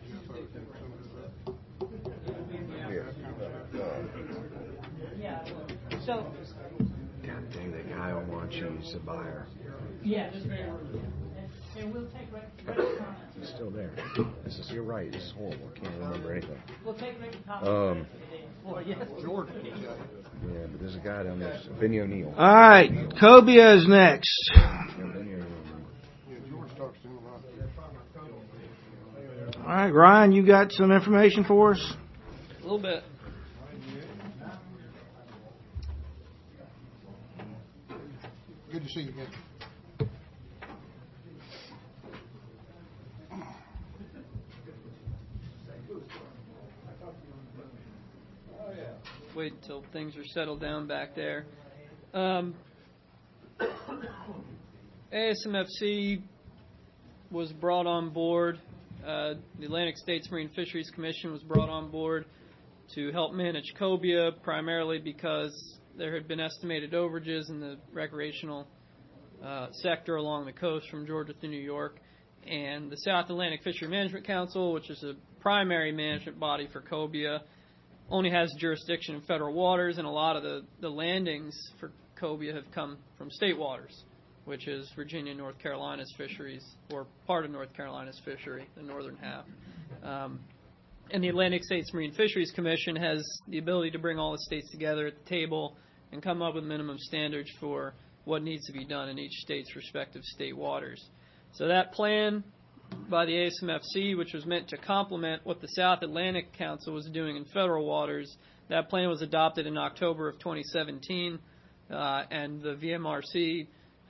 Yeah. So. God dang, that guy on Wanchie's a buyer. Yeah. And we'll take Rick's comments. He's still there. You're right. This is horrible. I can't remember anything. We'll take Rick's comments the day before. Yes. Jordan. Yeah, but there's a guy down there, Benny O'Neill. All right, Cobia is next. All right, Ryan, you got some information for us? A little bit. Good to see you again. Wait until things are settled down back there. ASMFC was brought on board. The Atlantic States Marine Fisheries Commission was brought on board to help manage cobia, primarily because there had been estimated overages in the recreational sector along the coast from Georgia through New York. And the South Atlantic Fishery Management Council, which is a primary management body for cobia, only has jurisdiction in federal waters, and a lot of the landings for cobia have come from state waters, which is Virginia, North Carolina's fisheries, or part of North Carolina's fishery, the northern half. And the Atlantic States Marine Fisheries Commission has the ability to bring all the states together at the table and come up with minimum standards for what needs to be done in each state's respective state waters. So that plan by the ASMFC, which was meant to complement what the South Atlantic Council was doing in federal waters, that plan was adopted in October of 2017, and the VMRC,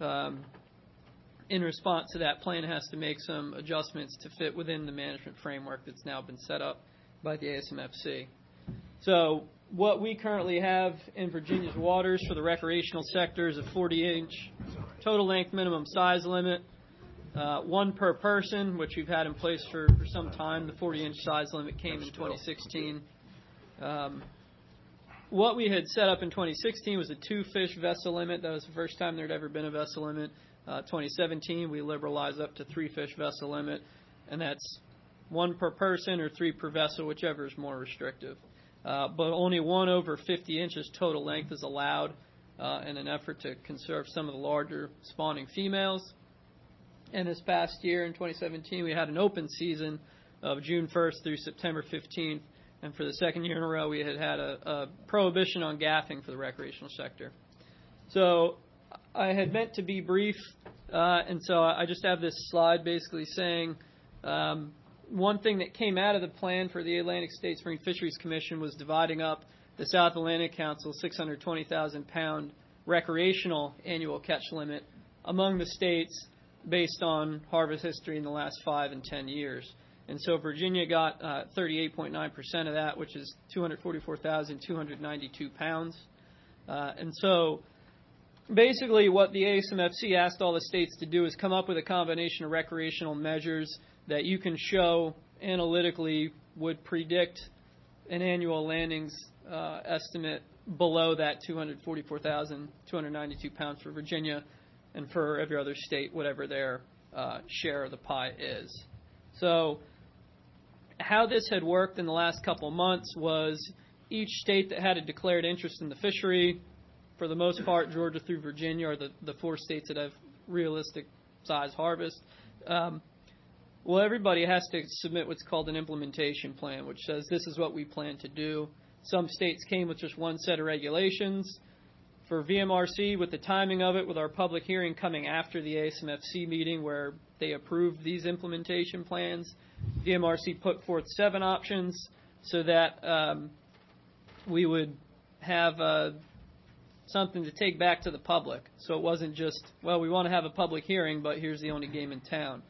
in response to that plan, has to make some adjustments to fit within the management framework that's now been set up by the ASMFC. So what we currently have in Virginia's waters for the recreational sector is a 40-inch total length minimum size limit, 1 per person, which we've had in place for some time. The 40-inch size limit came in 2016. What we had set up in 2016 was a 2-fish vessel limit. That was the first time there had ever been a vessel limit. 2017, we liberalized up to 3-fish vessel limit, and that's 1 per person or 3 per vessel, whichever is more restrictive. But only 1 over 50 inches total length is allowed in an effort to conserve some of the larger spawning females. And this past year, in 2017, we had an open season of June 1st through September 15th. And for the second year in a row, we had a prohibition on gaffing for the recreational sector. So I had meant to be brief And so I just have this slide basically saying one thing that came out of the plan for the Atlantic States Marine Fisheries Commission was dividing up the South Atlantic Council 620,000-pound recreational annual catch limit among the states based on harvest history in the last 5 and 10 years. And so Virginia got 38.9% of that, which is 244,292 pounds. And so basically what the ASMFC asked all the states to do is come up with a combination of recreational measures that you can show analytically would predict an annual landings estimate below that 244,292 pounds for Virginia, and for every other state, whatever their share of the pie is. So how this had worked in the last couple of months was each state that had a declared interest in the fishery, for the most part, Georgia through Virginia are the 4 states that have realistic size harvest. Well, everybody has to submit what's called an implementation plan, which says this is what we plan to do. Some states came with just one set of regulations. For VMRC, with the timing of it, with our public hearing coming after the ASMFC meeting where they approved these implementation plans, VMRC put forth 7 options so that we would have something to take back to the public. So it wasn't just, well, we want to have a public hearing, but here's the only game in town.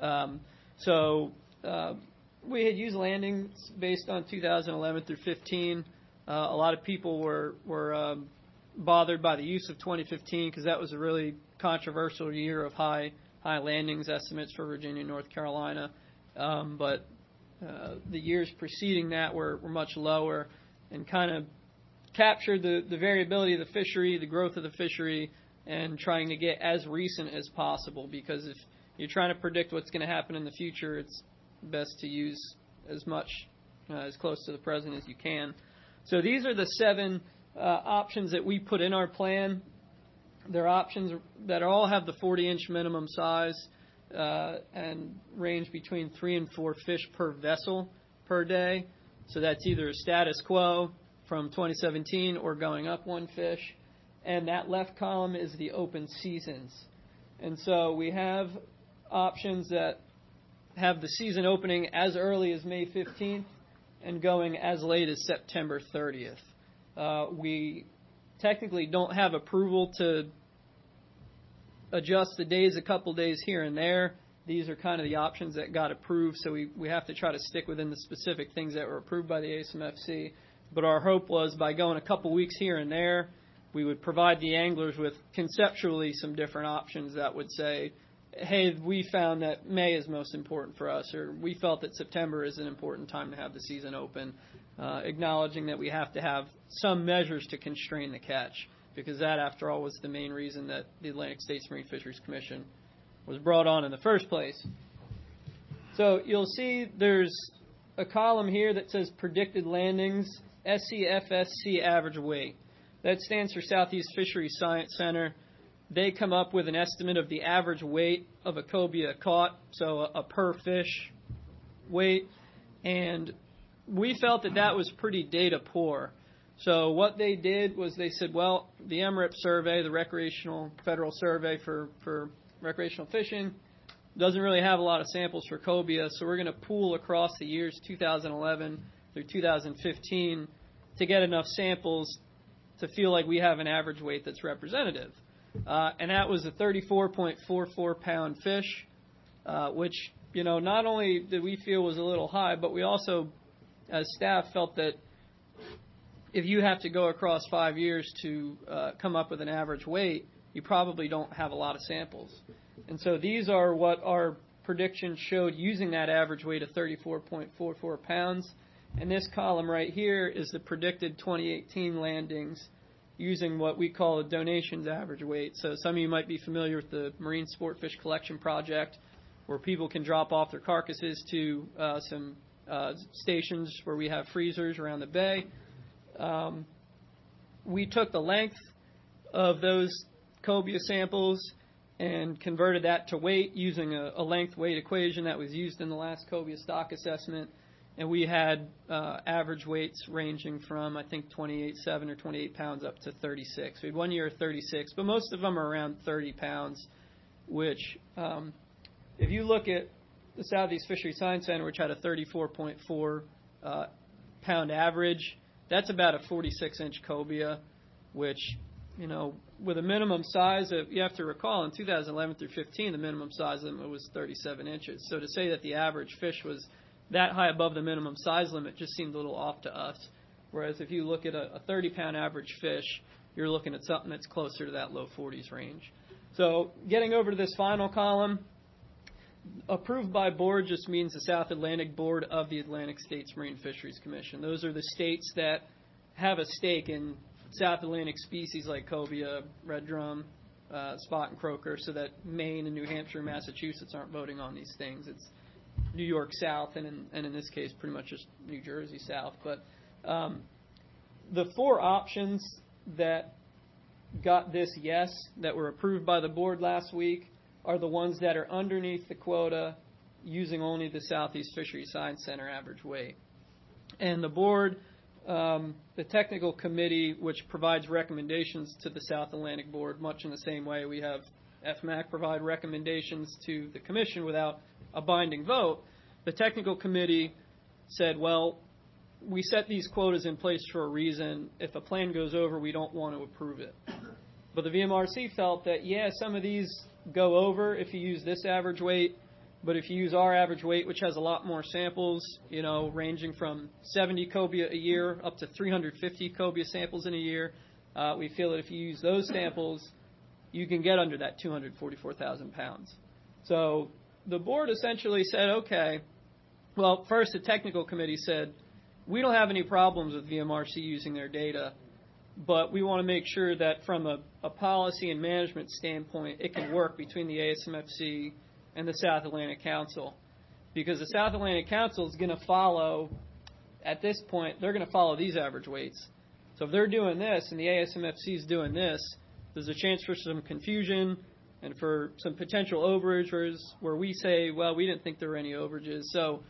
We had used landings based on 2011 through 15. A lot of people were bothered by the use of 2015 because that was a really controversial year of high landings estimates for Virginia and North Carolina. But the years preceding that were much lower and kind of captured the variability of the fishery, the growth of the fishery, and trying to get as recent as possible, because if you're trying to predict what's going to happen in the future, it's best to use as much as close to the present as you can. So these are the 7 options that we put in our plan. They're options that all have the 40-inch minimum size and range between 3 and 4 fish per vessel per day. So that's either a status quo from 2017 or going up 1 fish. And that left column is the open seasons. And so we have options that have the season opening as early as May 15th and going as late as September 30th. We technically don't have approval to adjust the days a couple days here and there. These are kind of the options that got approved, so we have to try to stick within the specific things that were approved by the ASMFC. But our hope was by going a couple weeks here and there, we would provide the anglers with conceptually some different options that would say, hey, we found that May is most important for us, or we felt that September is an important time to have the season open, acknowledging that we have to have some measures to constrain the catch, because that, after all, was the main reason that the Atlantic States Marine Fisheries Commission was brought on in the first place. So you'll see there's a column here that says predicted landings, SCFSC average weight. That stands for Southeast Fisheries Science Center. They come up with an estimate of the average weight of a cobia caught, so a per fish weight, and we felt that was pretty data poor. So what they did was they said, well, the MRIP survey, the Recreational Federal Survey for recreational fishing, doesn't really have a lot of samples for cobia, so we're going to pool across the years 2011 through 2015 to get enough samples to feel like we have an average weight that's representative. And that was a 34.44 pound fish, which, not only did we feel was a little high, but we also, as staff, felt that if you have to go across 5 years to come up with an average weight, you probably don't have a lot of samples. And so these are what our predictions showed using that average weight of 34.44 pounds. And this column right here is the predicted 2018 landings using what we call a donations average weight. So some of you might be familiar with the Marine Sport Fish Collection Project, where people can drop off their carcasses to some stations where we have freezers around the bay. We took the length of those cobia samples and converted that to weight using a length weight equation that was used in the last cobia stock assessment. And we had average weights ranging from, I think, 28.7 or 28 pounds up to 36. We had 1 year of 36, but most of them are around 30 pounds. which, if you look at the Southeast Fisheries Science Center, which had a 34.4 pound average, that's about a 46-inch cobia, which, with a minimum size of, you have to recall, in 2011 through 15, the minimum size limit was 37 inches. So to say that the average fish was that high above the minimum size limit just seemed a little off to us. Whereas if you look at a 30-pound average fish, you're looking at something that's closer to that low 40s range. So getting over to this final column, approved by board just means the South Atlantic Board of the Atlantic States Marine Fisheries Commission. Those are the states that have a stake in South Atlantic species like cobia, red drum, spot and croaker, so that Maine and New Hampshire and Massachusetts aren't voting on these things. It's New York South, and in this case, pretty much just New Jersey South. But the four options that got this yes, that were approved by the board last week, are the ones that are underneath the quota using only the Southeast Fisheries Science Center average weight. And the board, the technical committee, which provides recommendations to the South Atlantic Board, much in the same way we have FMAC provide recommendations to the commission without a binding vote, the technical committee said, well, we set these quotas in place for a reason. If a plan goes over, we don't want to approve it. But the VMRC felt that, some of these go over if you use this average weight, but if you use our average weight, which has a lot more samples, ranging from 70 cobia a year up to 350 cobia samples in a year, we feel that if you use those samples, you can get under that 244,000 pounds. So the board essentially said, okay, well, first the technical committee said, we don't have any problems with VMRC using their data, but we want to make sure that from a policy and management standpoint, it can work between the ASMFC and the South Atlantic Council. Because the South Atlantic Council is going to follow, at this point, they're going to follow these average weights. So if they're doing this and the ASMFC is doing this, there's a chance for some confusion and for some potential overages where we say, well, we didn't think there were any overages. So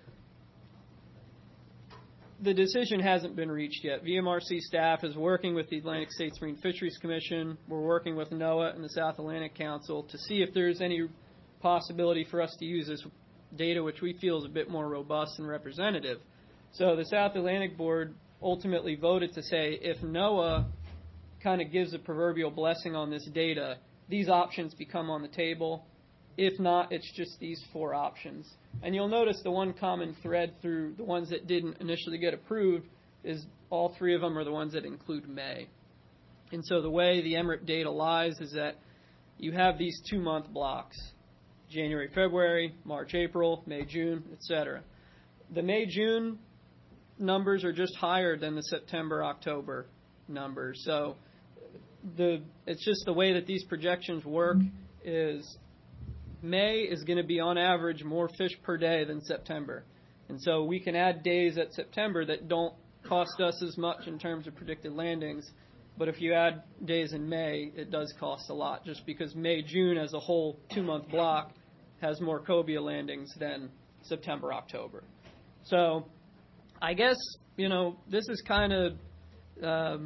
the decision hasn't been reached yet. VMRC staff is working with the Atlantic States Marine Fisheries Commission. We're working with NOAA and the South Atlantic Council to see if there's any possibility for us to use this data, which we feel is a bit more robust and representative. So the South Atlantic Board ultimately voted to say if NOAA kind of gives a proverbial blessing on this data, these options become on the table. If not, it's just these four options. And you'll notice the one common thread through the ones that didn't initially get approved is all three of them are the ones that include May. And so the way the MRIP data lies is that you have these 2-month blocks, January, February, March, April, May, June, etc. The May, June numbers are just higher than the September, October numbers. So it's just the way that these projections work is May is going to be on average more fish per day than September. And so we can add days at September that don't cost us as much in terms of predicted landings. But if you add days in May, it does cost a lot just because May, June as a whole 2-month block has more cobia landings than September, October. So I guess, this is kind of,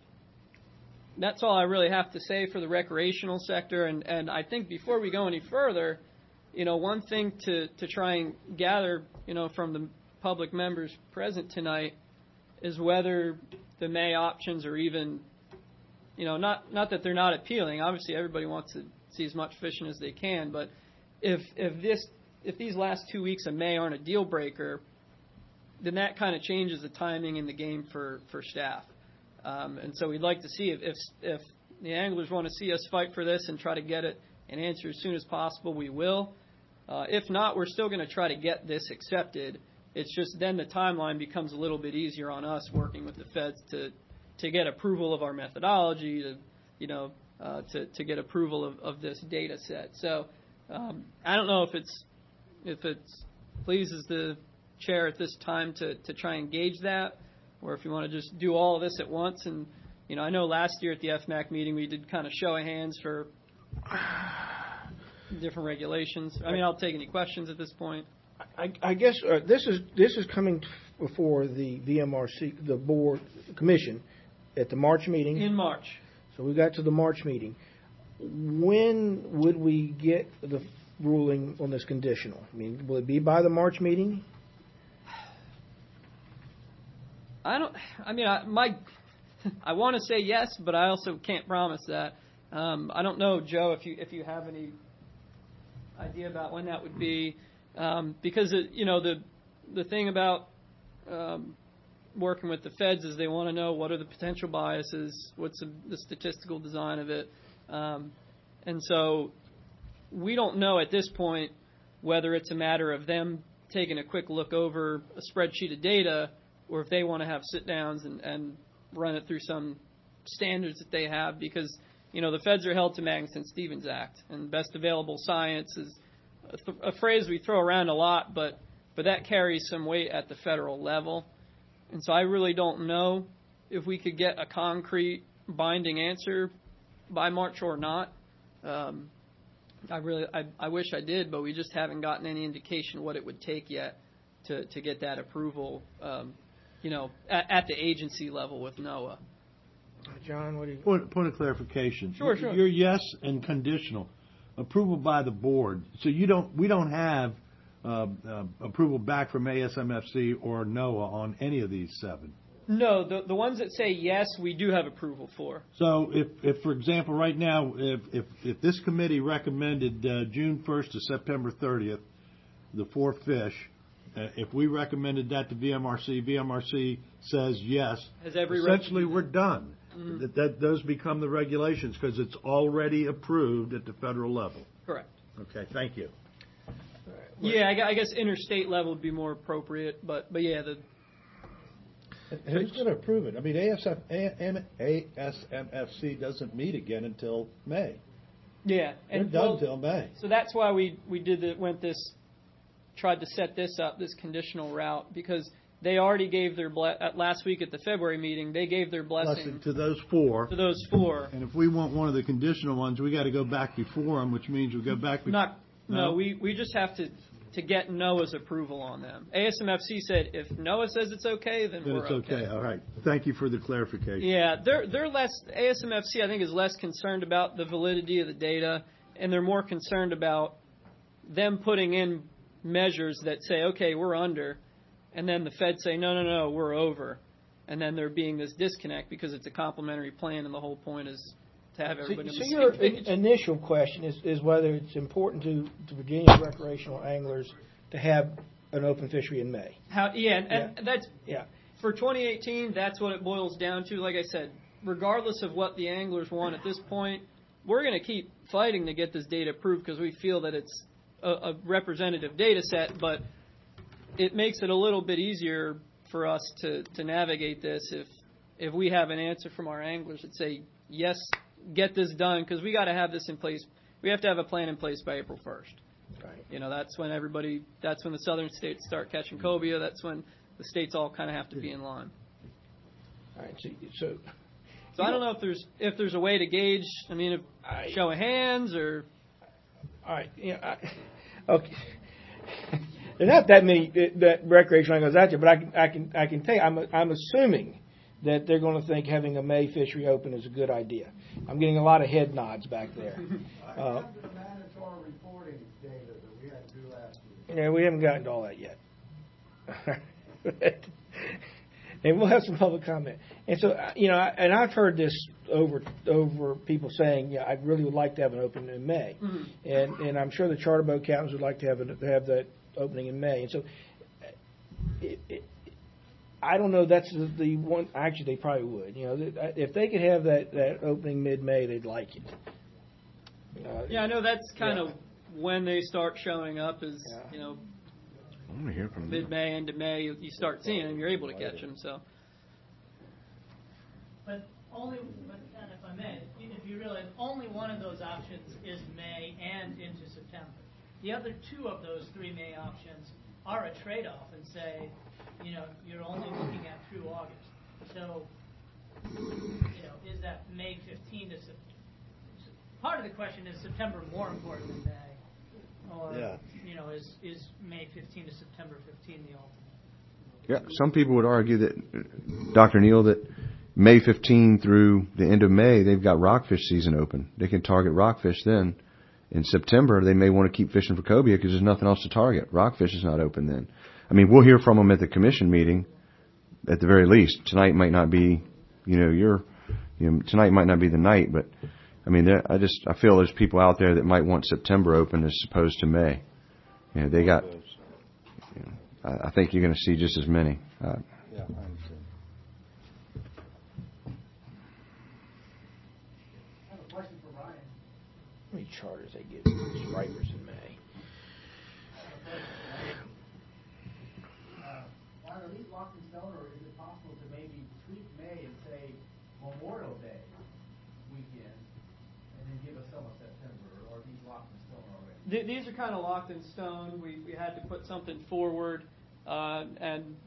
that's all I really have to say for the recreational sector. And I think before we go any further, one thing to try and gather, from the public members present tonight is whether the May options are even, not that they're not appealing. Obviously, everybody wants to see as much fishing as they can. But if these last 2 weeks of May aren't a deal breaker, then that kind of changes the timing in the game for staff. And so we'd like to see if the anglers want to see us fight for this and try to get it an answer as soon as possible, we will. If not, we're still going to try to get this accepted. It's just then the timeline becomes a little bit easier on us working with the feds to get approval of our methodology, to get approval of this data set. So I don't know if it pleases the chair at this time to try and gauge that, or if you want to just do all of this at once. And, I know last year at the FMAC meeting we did kind of show of hands for different regulations. I mean, I'll take any questions at this point. I guess this is coming before the VMRC, the board commission, at the March meeting. In March. So we got to the March meeting. when would we get the ruling on this conditional? I mean, will it be by the March meeting? I want to say yes, but I also can't promise that. I don't know, Joe, if you have any idea about when that would be, because the thing about working with the feds is they want to know what are the potential biases, what's the statistical design of it, and so we don't know at this point whether it's a matter of them taking a quick look over a spreadsheet of data, or if they want to have sit-downs and run it through some standards that they have, because, the feds are held to Magnuson-Stevens Act, and best available science is a phrase we throw around a lot, but that carries some weight at the federal level. And so I really don't know if we could get a concrete binding answer by March or not. I wish I did, but we just haven't gotten any indication what it would take yet to get that approval, at the agency level with NOAA. John, what do you... Point of clarification. Sure. Your yes and conditional approval by the board. So we don't have approval back from ASMFC or NOAA on any of these 7. No, the ones that say yes, we do have approval for. So if for example, right now, if this committee recommended June 1st to September 30th, the 4 fish, if we recommended that to VMRC says yes, essentially we're done. Mm-hmm. Those become the regulations because it's already approved at the federal level. Correct. Okay, thank you. Yeah, I guess interstate level would be more appropriate, but yeah, who's going to approve it? I mean, ASMFC doesn't meet again until May. Yeah, and they're done until May. So that's why we tried to set this up, this conditional route, because they already gave their last week at the February meeting. They gave their blessing to those 4. To those 4. And if we want one of the conditional ones, we got to go back before them, which means we go back. No, we just have to get NOAA's approval on them. ASMFC said if NOAA says it's okay, then we're it's okay. All right. Thank you for the clarification. Yeah, they're less. ASMFC I think is less concerned about the validity of the data, and they're more concerned about them putting in measures that say, okay, we're under, and then the feds say, no, we're over, and then there being this disconnect because it's a complementary plan, and the whole point is to have everybody on the same page. Your initial question is whether it's important to Virginia recreational anglers to have an open fishery in May. That's for 2018. That's what it boils down to. Like I said, regardless of what the anglers want at this point, we're going to keep fighting to get this data approved because we feel that it's a representative data set, but it makes it a little bit easier for us to navigate this if we have an answer from our anglers that say, yes, get this done, because we got to have this in place. We have to have a plan in place by April 1st. Right. That's when the southern states start catching cobia. That's when the states all kind of have to be in line. All right. So I don't know if there's a way to gauge. I mean, show of hands or. All right. Okay. There's not that many that recreational anglers out there, but I can tell you, I'm assuming that they're going to think having a May fishery open is a good idea. I'm getting a lot of head nods back there. I have the mandatory reporting data that we had to do last year. Yeah, we haven't gotten to all that yet. And we'll have some public comment. And so, and I've heard this over people saying, I'd really would like to have an open in May. Mm-hmm. And I'm sure the charter boat captains would like to have that opening in May. And so, I don't know. That's the one. Actually, they probably would. If they could have that opening mid-May, they'd like it. I know that's kind of when they start showing up. Mid-May, end of May, you start seeing them. You're able to catch them. So. But if I may, if you realize only one of those options is May and into September. The other 2 of those 3 May options are a trade-off and say, you're only looking at through August. So, is that May 15 to September? Part of the question is September more important than May? Or, is May 15 to September 15 the ultimate? Yeah, some people would argue that, Dr. Neal, that May 15 through the end of May, they've got rockfish season open. They can target rockfish then. In September, they may want to keep fishing for cobia because there's nothing else to target. Rockfish is not open then. I mean, we'll hear from them at the commission meeting, at the very least. Tonight might not be, tonight might not be the night, but I mean, I feel there's people out there that might want September open as opposed to May. They got. I think you're going to see just as many. Yeah, I understand. I have a question for Ryan. How many charters they get stripers in May? Ryan, are these locked in stone, or is it possible to maybe tweak May and say Memorial Day weekend, and then give us some of September, or are these locked in stone already? These are kind of locked in stone. We had to put something forward, and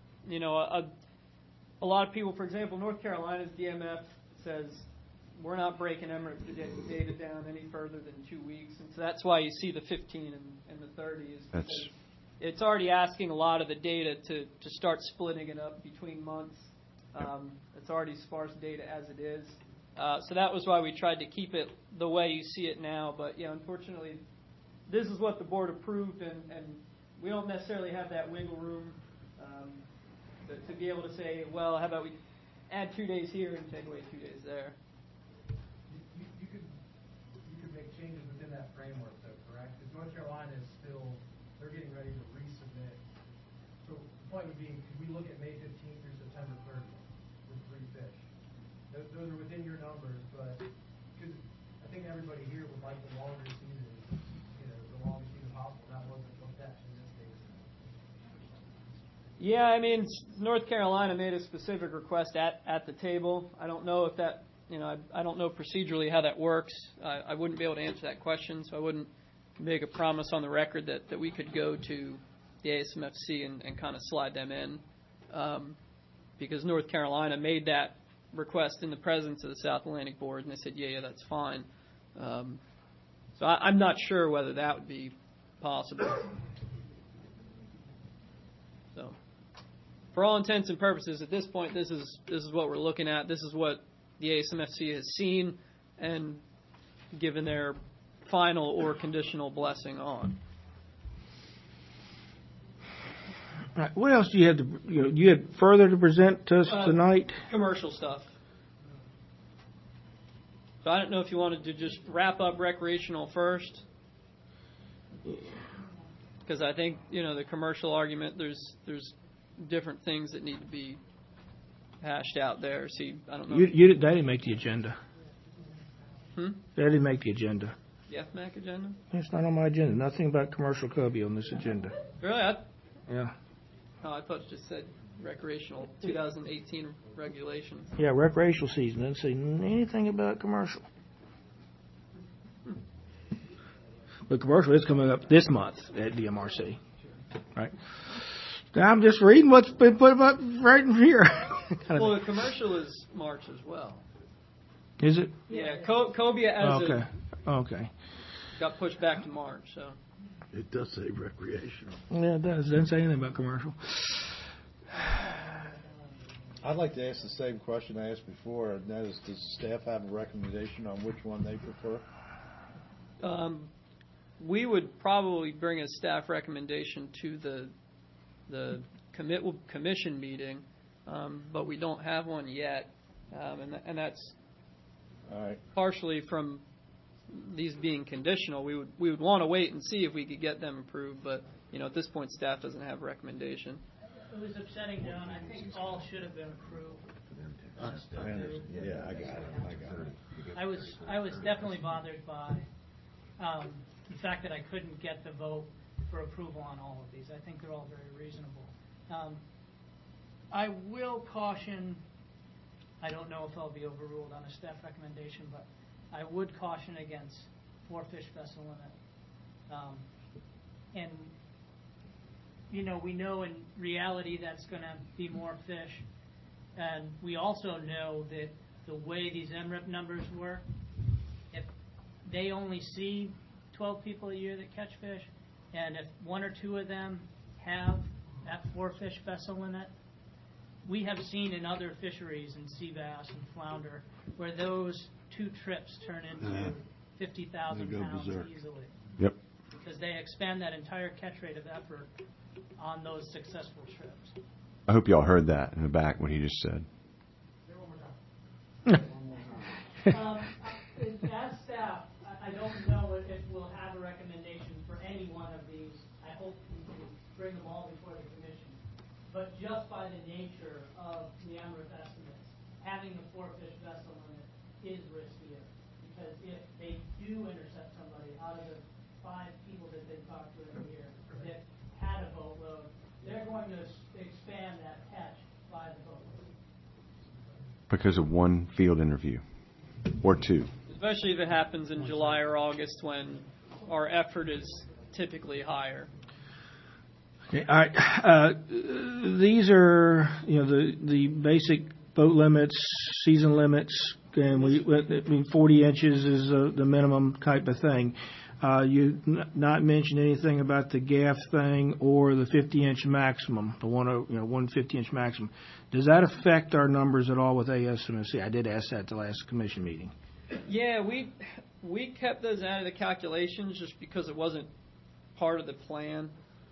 a lot of people, for example, North Carolina's DMF says we're not breaking MRIP data down any further than 2 weeks, and so that's why you see the 15 and the 30 is because it's already asking a lot of the data to start splitting it up between months. It's already sparse data as it is. So that was why we tried to keep it the way you see it now. But, unfortunately, this is what the board approved, and we don't necessarily have that wiggle room to be able to say, well, how about we add 2 days here and take away 2 days there. You could make changes within that framework, though, correct? Because North Carolina is still, they're getting ready to resubmit. So the point would be, could we look at May 15th through September 30th with 3 fish? Those are within your numbers, but because I think everybody here would like the longer season, the longest season possible. That wasn't looked at in this case. Yeah, I mean, North Carolina made a specific request at the table. I don't know if that, I don't know procedurally how that works. I wouldn't be able to answer that question, so I wouldn't make a promise on the record that we could go to the ASMFC and kind of slide them in, because North Carolina made that request in the presence of the South Atlantic Board, and they said, yeah, that's fine. So I'm not sure whether that would be possible. So, for all intents and purposes, at this point, this is what we're looking at. This is what the ASMFC has seen and given their final or conditional blessing on. All right. What else do you have you had further to present to us tonight? Commercial stuff. So I don't know if you wanted to just wrap up recreational first, because I think the commercial argument there's different things that need to be hashed out there. See, I don't know. That didn't make the agenda. That didn't make the agenda. The FMAC agenda? It's not on my agenda. Nothing about commercial cobia on this agenda. Really? Yeah. Oh, I thought it just said recreational 2018 regulations. Yeah, recreational season. Doesn't say anything about commercial. But commercial is coming up this month at DMRC. Right. Now I'm just reading what's been put up right in here. Well, the commercial is March as well. Is it? Yeah, cobia as Okay. Got pushed back to March, so. It does say recreational. Yeah, it does. It doesn't say anything about commercial. I'd like to ask the same question I asked before, and that is, does staff have a recommendation on which one they prefer? We would probably bring a staff recommendation to the commission meeting, but we don't have one yet, and that's partially from these being conditional. We would want to wait and see if we could get them approved, but at this point, staff doesn't have a recommendation. It was upsetting, John. I think all should have been approved. Yeah, I got it. I was definitely bothered by the fact that I couldn't get the vote for approval on all of these. I think they're all very reasonable. I will caution, I don't know if I'll be overruled on a staff recommendation, but I would caution against 4-fish vessel limit. And, we know in reality that's going to be more fish. And we also know that the way these MRIP numbers work, if they only see 12 people a year that catch fish, and if 1 or 2 of them have that 4-fish vessel limit, we have seen in other fisheries, in sea bass and flounder, where those 2 trips turn into 50,000 They go pounds berserk. easily. Yep. Because they expend that entire catch rate of effort on those successful trips. I hope y'all heard that in the back, what he just said. As staff, I don't know if we'll have a recommendation for any one of these. I hope we can bring them all before the commission. But just by the nature of the MRF estimates, having a 4-fish vessel limit is riskier. Because if they do intercept somebody out of the 5 people that they talked to every year that had a boatload, they're going to expand that catch by the boatload. Because of one field interview. Or 2. Especially if it happens in July or August when our effort is typically higher. Okay, all right. These are, the basic boat limits, season limits, and 40 inches is the minimum type of thing. You not mention anything about the gaff thing or the 50-inch maximum, the 150-inch maximum. Does that affect our numbers at all with ASMFC? I did ask that at the last commission meeting. Yeah, we kept those out of the calculations just because it wasn't part of the plan.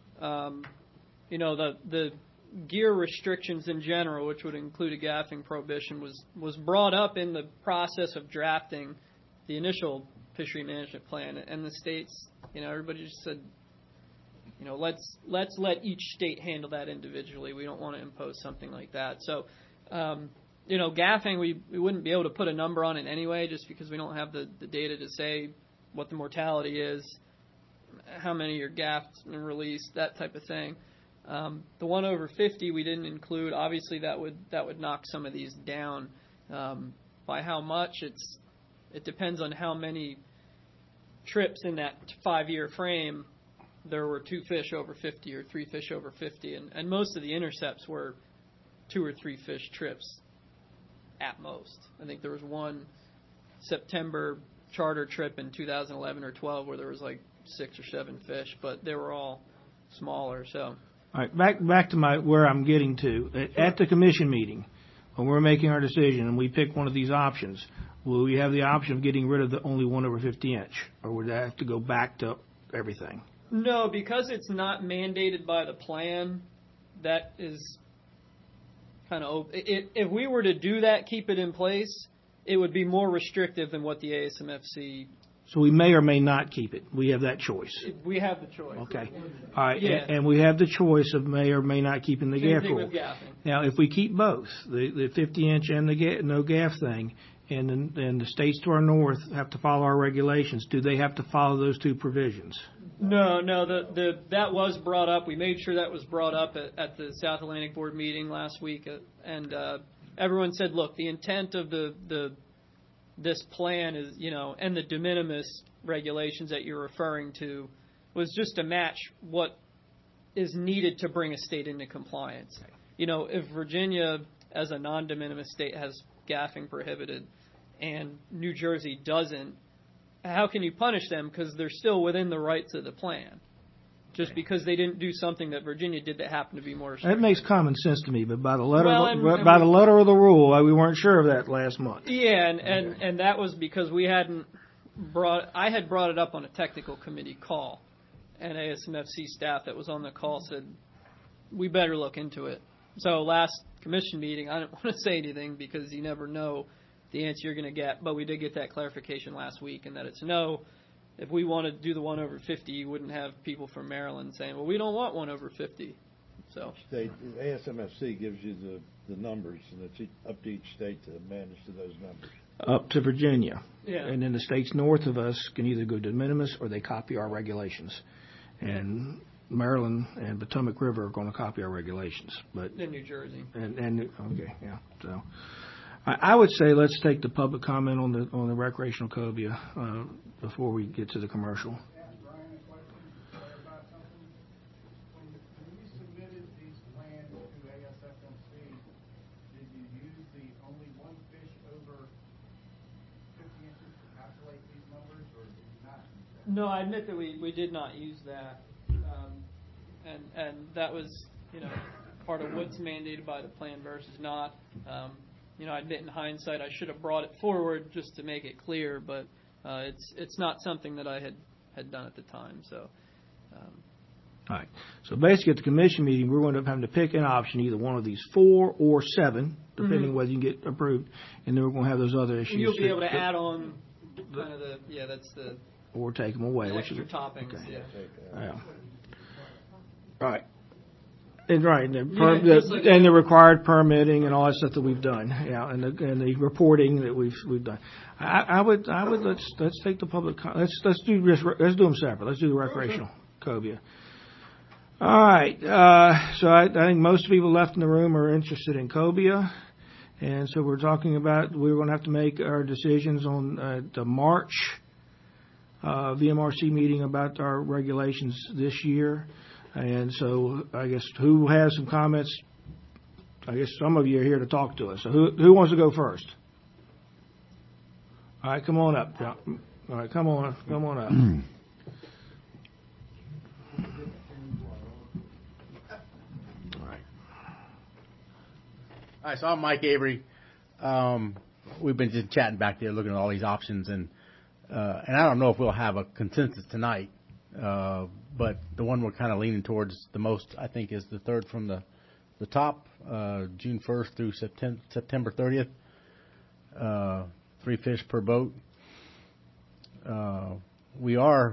The gear restrictions in general, which would include a gaffing prohibition, was brought up in the process of drafting the initial fishery management plan, and the states, everybody just said, let's let each state handle that individually. We don't want to impose something like that. So, gaffing, we wouldn't be able to put a number on it anyway, just because we don't have the data to say what the mortality is, how many are gaffed and released, that type of thing. The 1 over 50 we didn't include. Obviously, that would knock some of these down. By how much? It depends on how many trips in that 5-year frame there were 2 fish over 50 or 3 fish over 50, and most of the intercepts were 2 or 3 fish trips at most. I think there was one September charter trip in 2011 or 12 where there was like 6 or 7 fish, but they were all smaller. So, all right, back to where I'm getting to. At the commission meeting, when we're making our decision and we pick one of these options, will we have the option of getting rid of the only 1 over 50 inch, or would that have to go back to everything? No, because it's not mandated by the plan. That is kind of if we were to do that, keep it in place, it would be more restrictive than what the ASMFC. So we may or may not keep it. We have that choice. We have the choice. Okay. All right. Yeah. And we have the choice of may or may not keeping the gaff rule. Now, if we keep both, the 50-inch and the no gaff thing, and the states to our north have to follow our regulations, do they have to follow those 2 provisions? No. That was brought up. We made sure that was brought up at the South Atlantic Board meeting last week, and everyone said, look, the intent of this plan is, and the de minimis regulations that you're referring to was just to match what is needed to bring a state into compliance. If Virginia, as a non-de minimis state, has gaffing prohibited and New Jersey doesn't, how can you punish them? Because they're still within the rights of the plan. Just because they didn't do something that Virginia did that happened to be more restrictive. That makes common sense to me, but by the letter of the rule, we weren't sure of that last month. Yeah, and that was because I had brought it up on a technical committee call, and ASMFC staff that was on the call said, we better look into it. So last commission meeting, I didn't want to say anything because you never know the answer you're going to get, but we did get that clarification last week, and that it's no. If we want to do the 1 over 50, you wouldn't have people from Maryland saying, well, we don't want 1 over 50. So ASMFC gives you the numbers, and it's up to each state to manage to those numbers. Up to Virginia. Yeah. And then the states north of us can either go de minimis or they copy our regulations. And Maryland and Potomac River are going to copy our regulations. But in New Jersey. Okay, yeah. So I would say let's take the public comment on the recreational cobia before we get to the commercial. No, I admit that we did not use that, and that was part of what's mandated by the plan versus not. I admit in hindsight I should have brought it forward just to make it clear, but it's not something that I had done at the time. So. All right. So basically, at the commission meeting, we're going to have to pick an option, either one of these 4 or 7, depending whether you get approved, and then we're going to have those other issues. And you'll be able to add on kind of that's the. Or take them away. Extra toppings. Okay. Yeah. Right. And the required permitting and all that stuff that we've done, and the reporting that we've done. I would let's take the public. Let's do them separate. Let's do the recreational cobia. All right. So I think most people left in the room are interested in cobia, and so we're talking about we're going to have to make our decisions on the March VMRC meeting about our regulations this year. And so I guess who has some comments? I guess some of you are here to talk to us. So who wants to go first? All right, come on up. All right, come on up. All right, so I'm Mike Avery. We've been just chatting back there, looking at all these options, and I don't know if we'll have a consensus tonight, but the one we're kind of leaning towards the most, I think, is the third from the top, June 1st through September 30th, 3 fish per boat. We are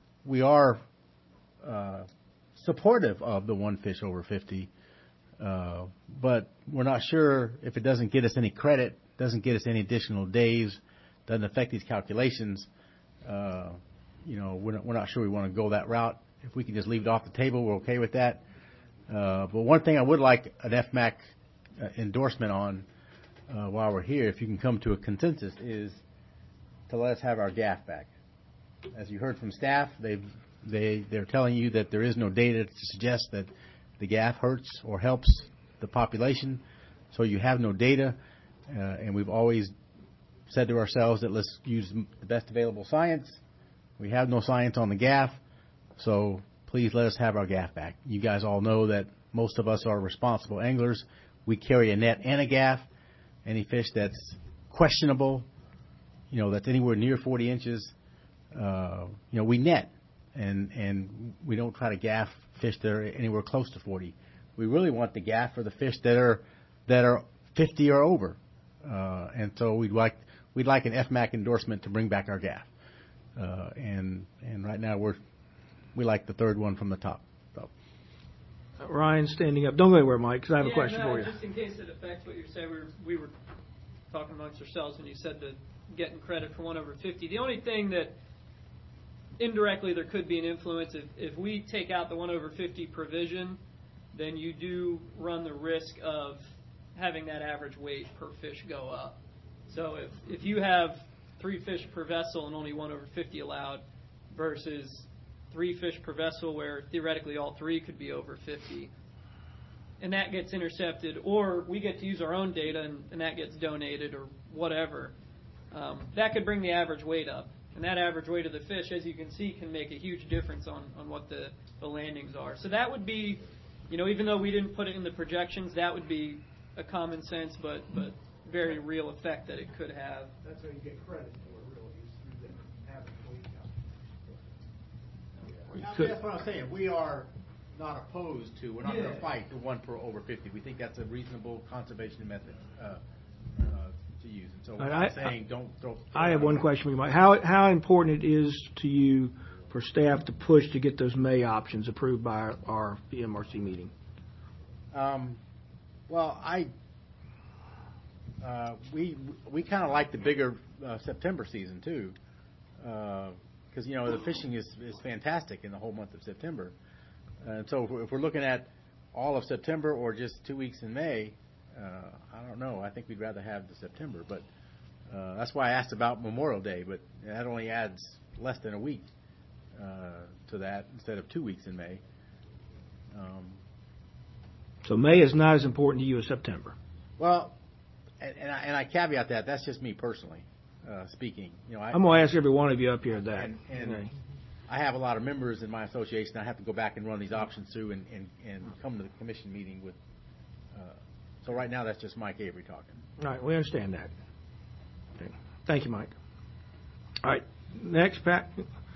supportive of the 1 fish over 50. But we're not sure if it doesn't get us any credit, doesn't get us any additional days, doesn't affect these calculations. We're not sure we want to go that route. If we can just leave it off the table, we're okay with that. But one thing I would like an FMAC endorsement on while we're here, if you can come to a consensus, is to let us have our GAF back. As you heard from staff, they're telling you that there is no data to suggest that the GAF hurts or helps the population, so you have no data, and we've always said to ourselves that let's use the best available science. We have no science on the GAF, so please let us have our GAF back. You guys all know that most of us are responsible anglers. We carry a net and a GAF. Any fish that's questionable, that's anywhere near 40 inches, we net. And we don't try to gaff fish that are anywhere close to 40. We really want the gaff for the fish that are 50 or over. And so we'd like an FMAC endorsement to bring back our gaff. And right now we like the third one from the top. So. Ryan standing up. Don't go anywhere, Mike, because I have a question for you. Just in case it affects what you're saying, we were talking amongst ourselves when you said the getting credit for 1 over 50. The only thing that indirectly there could be an influence if we take out the 1 over 50 provision, then you do run the risk of having that average weight per fish go up. So if you have 3 fish per vessel and only 1 over 50 allowed versus 3 fish per vessel where theoretically all 3 could be over 50, and that gets intercepted, or we get to use our own data and that gets donated or whatever, that could bring the average weight up. And that average weight of the fish, as you can see, can make a huge difference on what the landings are. So that would be, even though we didn't put it in the projections, that would be a common sense but very real effect that it could have. That's how you get credit for it, really, is through the average weight calculation. That's what I'm saying. We are not opposed to, we're not going to fight the 1 per over 50. We think that's a reasonable conservation method to use. And so we're not saying don't throw. I have one question for you, Mike. How important it is to you for staff to push to get those May options approved by our VMRC meeting? Well, we kind of like the bigger September season too, because the fishing is fantastic in the whole month of September, and so if we're looking at all of September or just 2 weeks in May, I don't know. I think we'd rather have the September, but that's why I asked about Memorial Day, but that only adds less than a week to that instead of 2 weeks in May. So May is not as important to you as September. Well, and I caveat that. That's just me personally speaking. I'm going to ask every one of you up here that. And I have a lot of members in my association. I have to go back and run these options through and come to the commission meeting with So right now, that's just Mike Avery talking. All right, we understand that. Okay. Thank you, Mike. All right, next, Pat.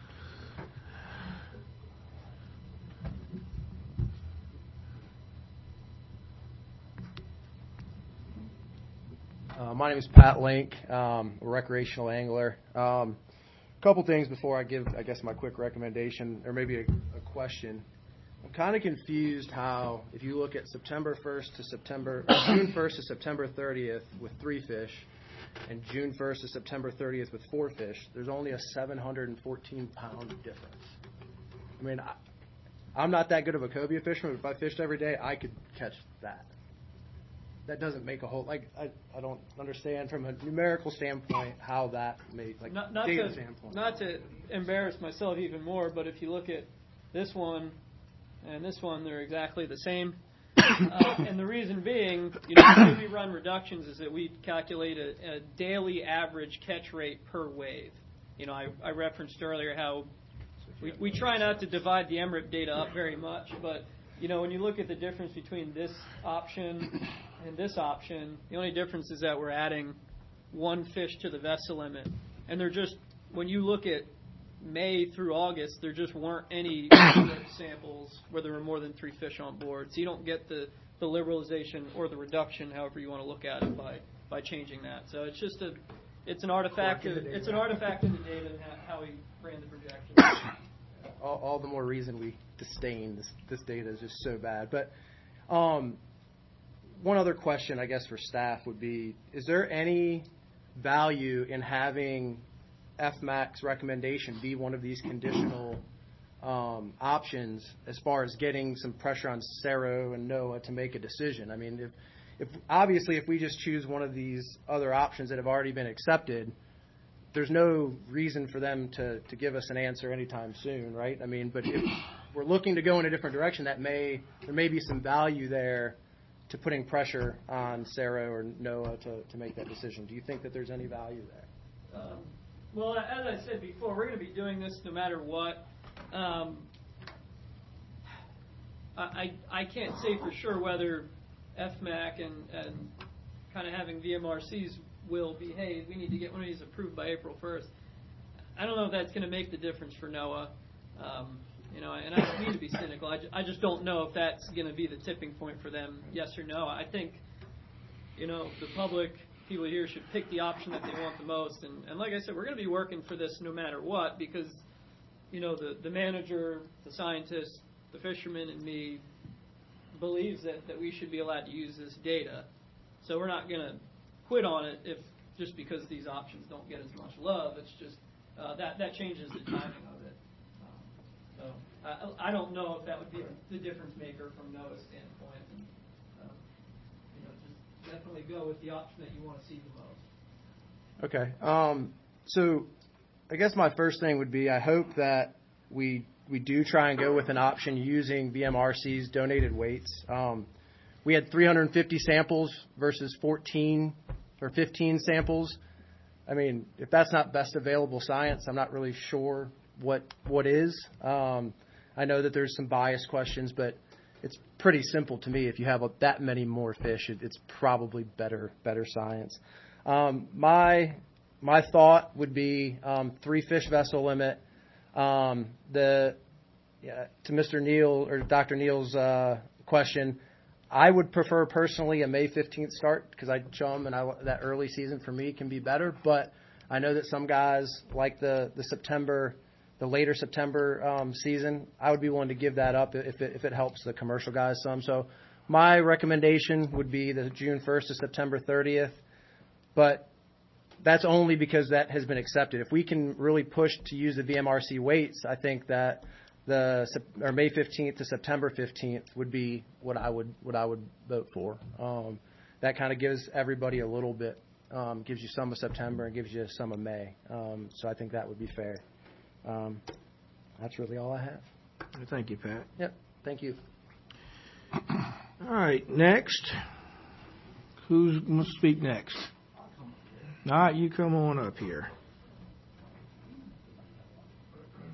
My name is Pat Link, a recreational angler. Couple things before I give, I guess, my quick recommendation, or maybe a question. I'm kind of confused how, if you look at June 1st to September 30th with 3 fish, and June 1st to September 30th with 4 fish, there's only a 714-pound difference. I mean, I'm not that good of a cobia fisherman, but if I fished every day, I could catch that. That doesn't make a whole, like, I don't understand from a numerical standpoint how that made, like, data standpoint. Not to embarrass myself even more, but if you look at this one and this one, they're exactly the same. And the reason being, the way we run reductions is that we calculate a daily average catch rate per wave. I referenced earlier how we try not to divide the MRIP data up very much, but when you look at the difference between this option and this option, the only difference is that we're adding 1 fish to the vessel limit. And they're just, when you look at May through August, there just weren't any samples where there were more than 3 fish on board. So you don't get the liberalization or the reduction, however you want to look at it, by changing that. So it's just it's an artifact of the data and how we ran the projections. All the more reason we disdain this data is just so bad. But one other question, I guess, for staff would be, is there any value in having FMAC's recommendation be one of these conditional options as far as getting some pressure on Cerro and NOAA to make a decision? I mean, if we just choose one of these other options that have already been accepted, there's no reason for them to give us an answer anytime soon, right? I mean, but if we're looking to go in a different direction, there may be some value there to putting pressure on Cerro or NOAA to make that decision. Do you think that there's any value there? Well, as I said before, we're going to be doing this no matter what. I can't say for sure whether FMAC and kind of having VMRCs will behave. We need to get one of these approved by April 1st. I don't know if that's going to make the difference for NOAA. And I don't mean to be cynical. I just don't know if that's going to be the tipping point for them, yes or no. I think, the public, people here should pick the option that they want the most. And like I said, we're going to be working for this no matter what because, the manager, the scientist, the fisherman, and me believes that we should be allowed to use this data. So we're not going to quit on it just because these options don't get as much love. It's just that changes the timing of it. So I don't know if that would be the difference maker from NOAA's standpoint. And, just definitely go with the option that you want to see the most. Okay. So I guess my first thing would be I hope that we do try and go with an option using VMRC's donated weights. We had 350 samples versus 14 or 15 samples. I mean, if that's not best available science, I'm not really sure what is. I know that there's some bias questions, but it's pretty simple to me. If you have that many more fish, it's probably better science. My thought would be 3 fish vessel limit. To Mr. Neal or Dr. Neal's question, I would prefer personally a May 15th start because I chum and that early season for me can be better. But I know that some guys like the later September season. I would be willing to give that up if it helps the commercial guys some. So my recommendation would be the June 1st to September 30th. But that's only because that has been accepted. If we can really push to use the VMRC weights, I think that May 15th to September 15th would be what I would vote for. That kind of gives everybody a little bit, gives you some of September and gives you some of May. So I think that would be fair. That's really all I have. Thank you, Pat. Yep. Thank you. All right. Next. Who's going to speak next? All right, you come on up here.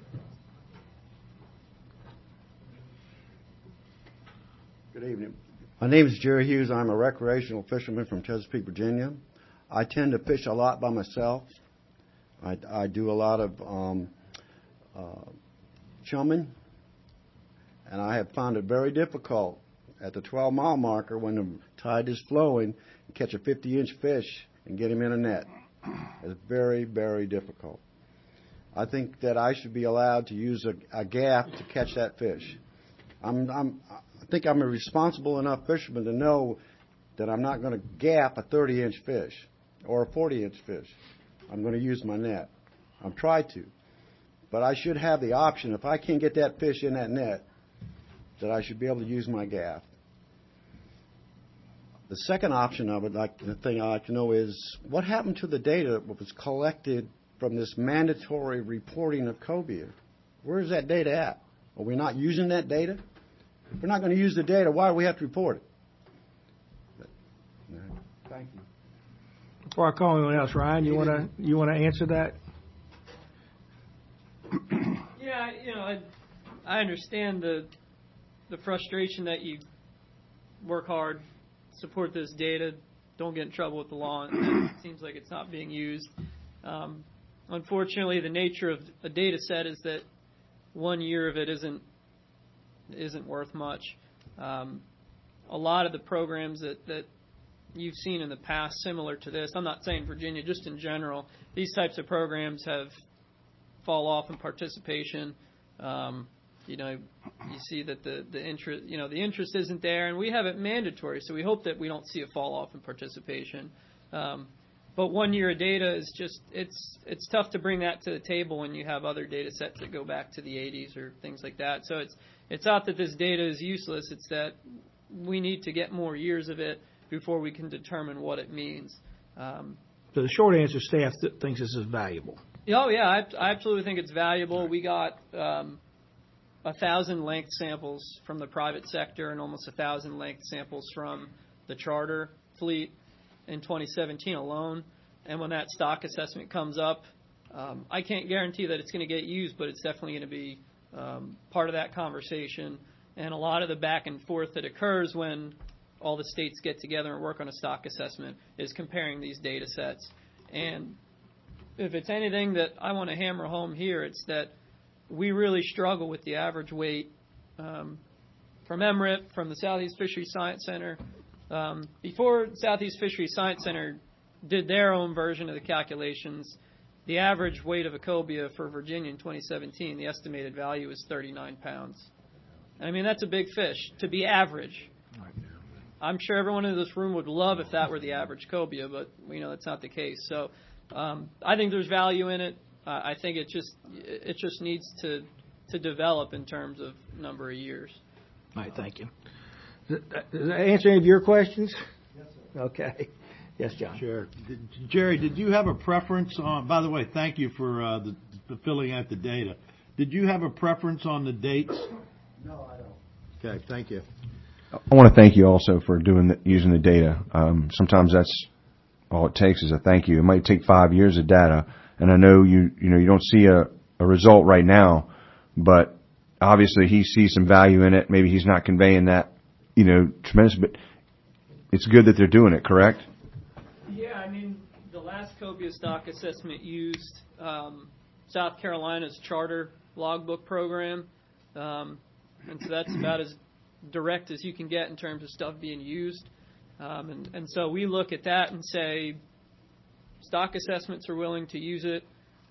Good evening. My name is Jerry Hughes. I'm a recreational fisherman from Chesapeake, Virginia. I tend to fish a lot by myself. I do a lot of chumming, and I have found it very difficult at the 12-mile marker when the tide is flowing to catch a 50-inch fish and get him in a net. It's very, very difficult. I think that I should be allowed to use a gaff to catch that fish. I think I'm a responsible enough fisherman to know that I'm not going to gaff a 30-inch fish or a 40-inch fish. I'm going to use my net. I've tried to. But I should have the option, if I can't get that fish in that net, that I should be able to use my gaff. The second option of it, the thing I'd like to know is, what happened to the data that was collected from this mandatory reporting of cobia? Where is that data at? Are we not using that data? If we're not going to use the data, why do we have to report it? Thank you. Before I call anyone else, Ryan, you want to answer that? Yeah, I understand the frustration that you work hard, support this data, don't get in trouble with the law, and it seems like it's not being used. Unfortunately, the nature of a data set is that 1 year of it isn't worth much. A lot of the programs that you've seen in the past similar to this, I'm not saying Virginia, just in general, these types of programs have fall off in participation. You see that the interest isn't there, and we have it mandatory, so we hope that we don't see a fall off in participation. But 1 year of data is just it's tough to bring that to the table when you have other data sets that go back to the 80s or things like that. So it's not that this data is useless, it's that we need to get more years of it before we can determine what it means. So the short answer, staff thinks this is valuable. Oh, yeah, I absolutely think it's valuable. We got 1,000 length samples from the private sector and almost 1,000 length samples from the charter fleet in 2017 alone. And when that stock assessment comes up, I can't guarantee that it's going to get used, but it's definitely going to be part of that conversation. And a lot of the back and forth that occurs when all the states get together and work on a stock assessment is comparing these data sets. And if it's anything that I want to hammer home here, it's that we really struggle with the average weight from MRIP, from the Southeast Fisheries Science Center. Before Southeast Fisheries Science Center did their own version of the calculations, the average weight of a cobia for Virginia in 2017, the estimated value is 39 pounds. I mean, that's a big fish to be average. I'm sure everyone in this room would love if that were the average cobia, but we know that's not the case. So I think there's value in it. I think it just needs to develop in terms of number of years. All right, thank you. Does that answer any of your questions? Yes, sir. Okay. Yes, John. Sure. Jerry, did you have a preference on, by the way, thank you for the filling out the data. Did you have a preference on the dates? No, I don't. Okay, thank you. I want to thank you also for using the data. Sometimes that's all it takes is a thank you. It might take 5 years of data, and I know you don't see a result right now, but obviously he sees some value in it. Maybe he's not conveying that, tremendous, but it's good that they're doing it, correct? Yeah, I mean, the last cobia stock assessment used South Carolina's charter logbook program, and so that's about as direct as you can get in terms of stuff being used. And so we look at that and say stock assessments are willing to use it.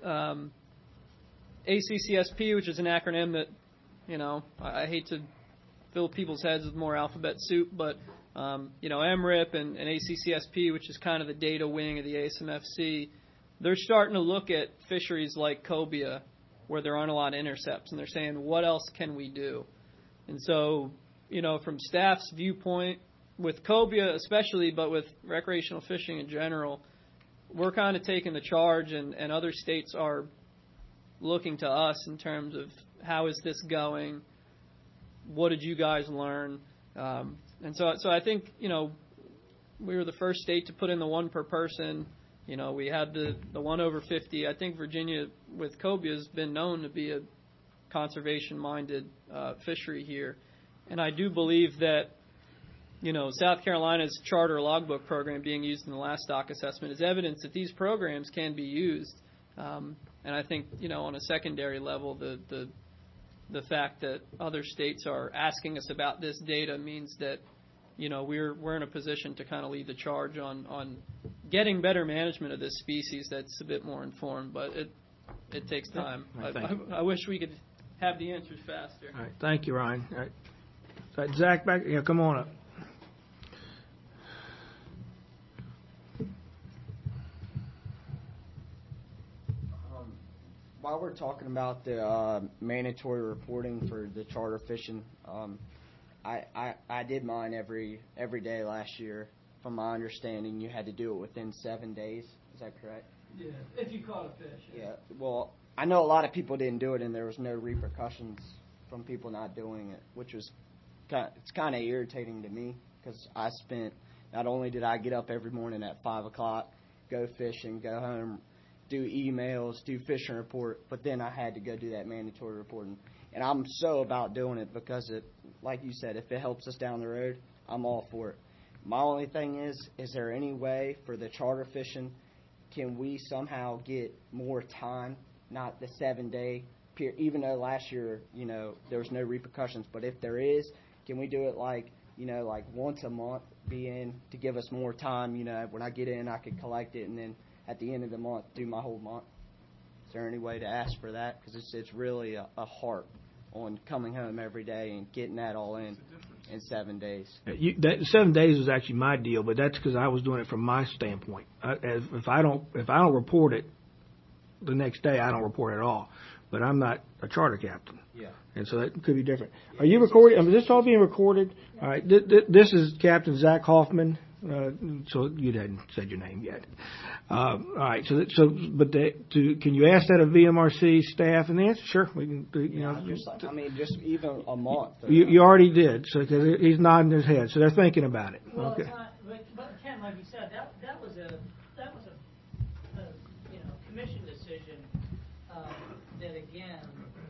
ACCSP, which is an acronym that, I hate to fill people's heads with more alphabet soup, but, MRIP and ACCSP, which is kind of the data wing of the ASMFC, they're starting to look at fisheries like cobia where there aren't a lot of intercepts, and they're saying, what else can we do? And so, from staff's viewpoint, with cobia especially, but with recreational fishing in general, we're kind of taking the charge, and other states are looking to us in terms of how is this going? What did you guys learn? And so I think, we were the first state to put in the one per person. We had the 1 over 50. I think Virginia with cobia has been known to be a conservation-minded fishery here. And I do believe that South Carolina's charter logbook program being used in the last stock assessment is evidence that these programs can be used. And I think, on a secondary level, the fact that other states are asking us about this data means that, we're in a position to kind of lead the charge on getting better management of this species that's a bit more informed. But it takes time. I wish we could have the answers faster. All right. Thank you, Ryan. All right. Zach, back. Yeah, come on up. While we're talking about the mandatory reporting for the charter fishing, I did mine every day last year. From my understanding, you had to do it within 7 days. Is that correct? Yeah, if you caught a fish. Yeah. Well, I know a lot of people didn't do it, and there was no repercussions from people not doing it, which was it's kind of irritating to me because not only did I get up every morning at 5 o'clock, go fishing, go home, do emails, do fishing report, but then I had to go do that mandatory reporting. And I'm so about doing it because, like you said, if it helps us down the road, I'm all for it. My only thing is there any way for the charter fishing, can we somehow get more time, not the 7-day period, even though last year, there was no repercussions, but if there is, can we do it like once a month be in to give us more time, when I get in, I could collect it, and then at the end of the month, do my whole month. Is there any way to ask for that? Because it's really a harp on coming home every day and getting that all in 7 days. That 7 days was actually my deal, but that's because I was doing it from my standpoint. If I don't report it the next day, I don't report it at all. But I'm not a charter captain. Yeah. And so that could be different. Are you recording? Is this all being recorded? All right. This is Captain Zach Hoffman. So you hadn't said your name yet. All right. Can you ask that of VMRC staff? And the answer, sure, we can. Just even a month. You already did. So cause he's nodding his head. So they're thinking about it. Well, okay. It's not, but Ken, like you said, that was a commission decision that again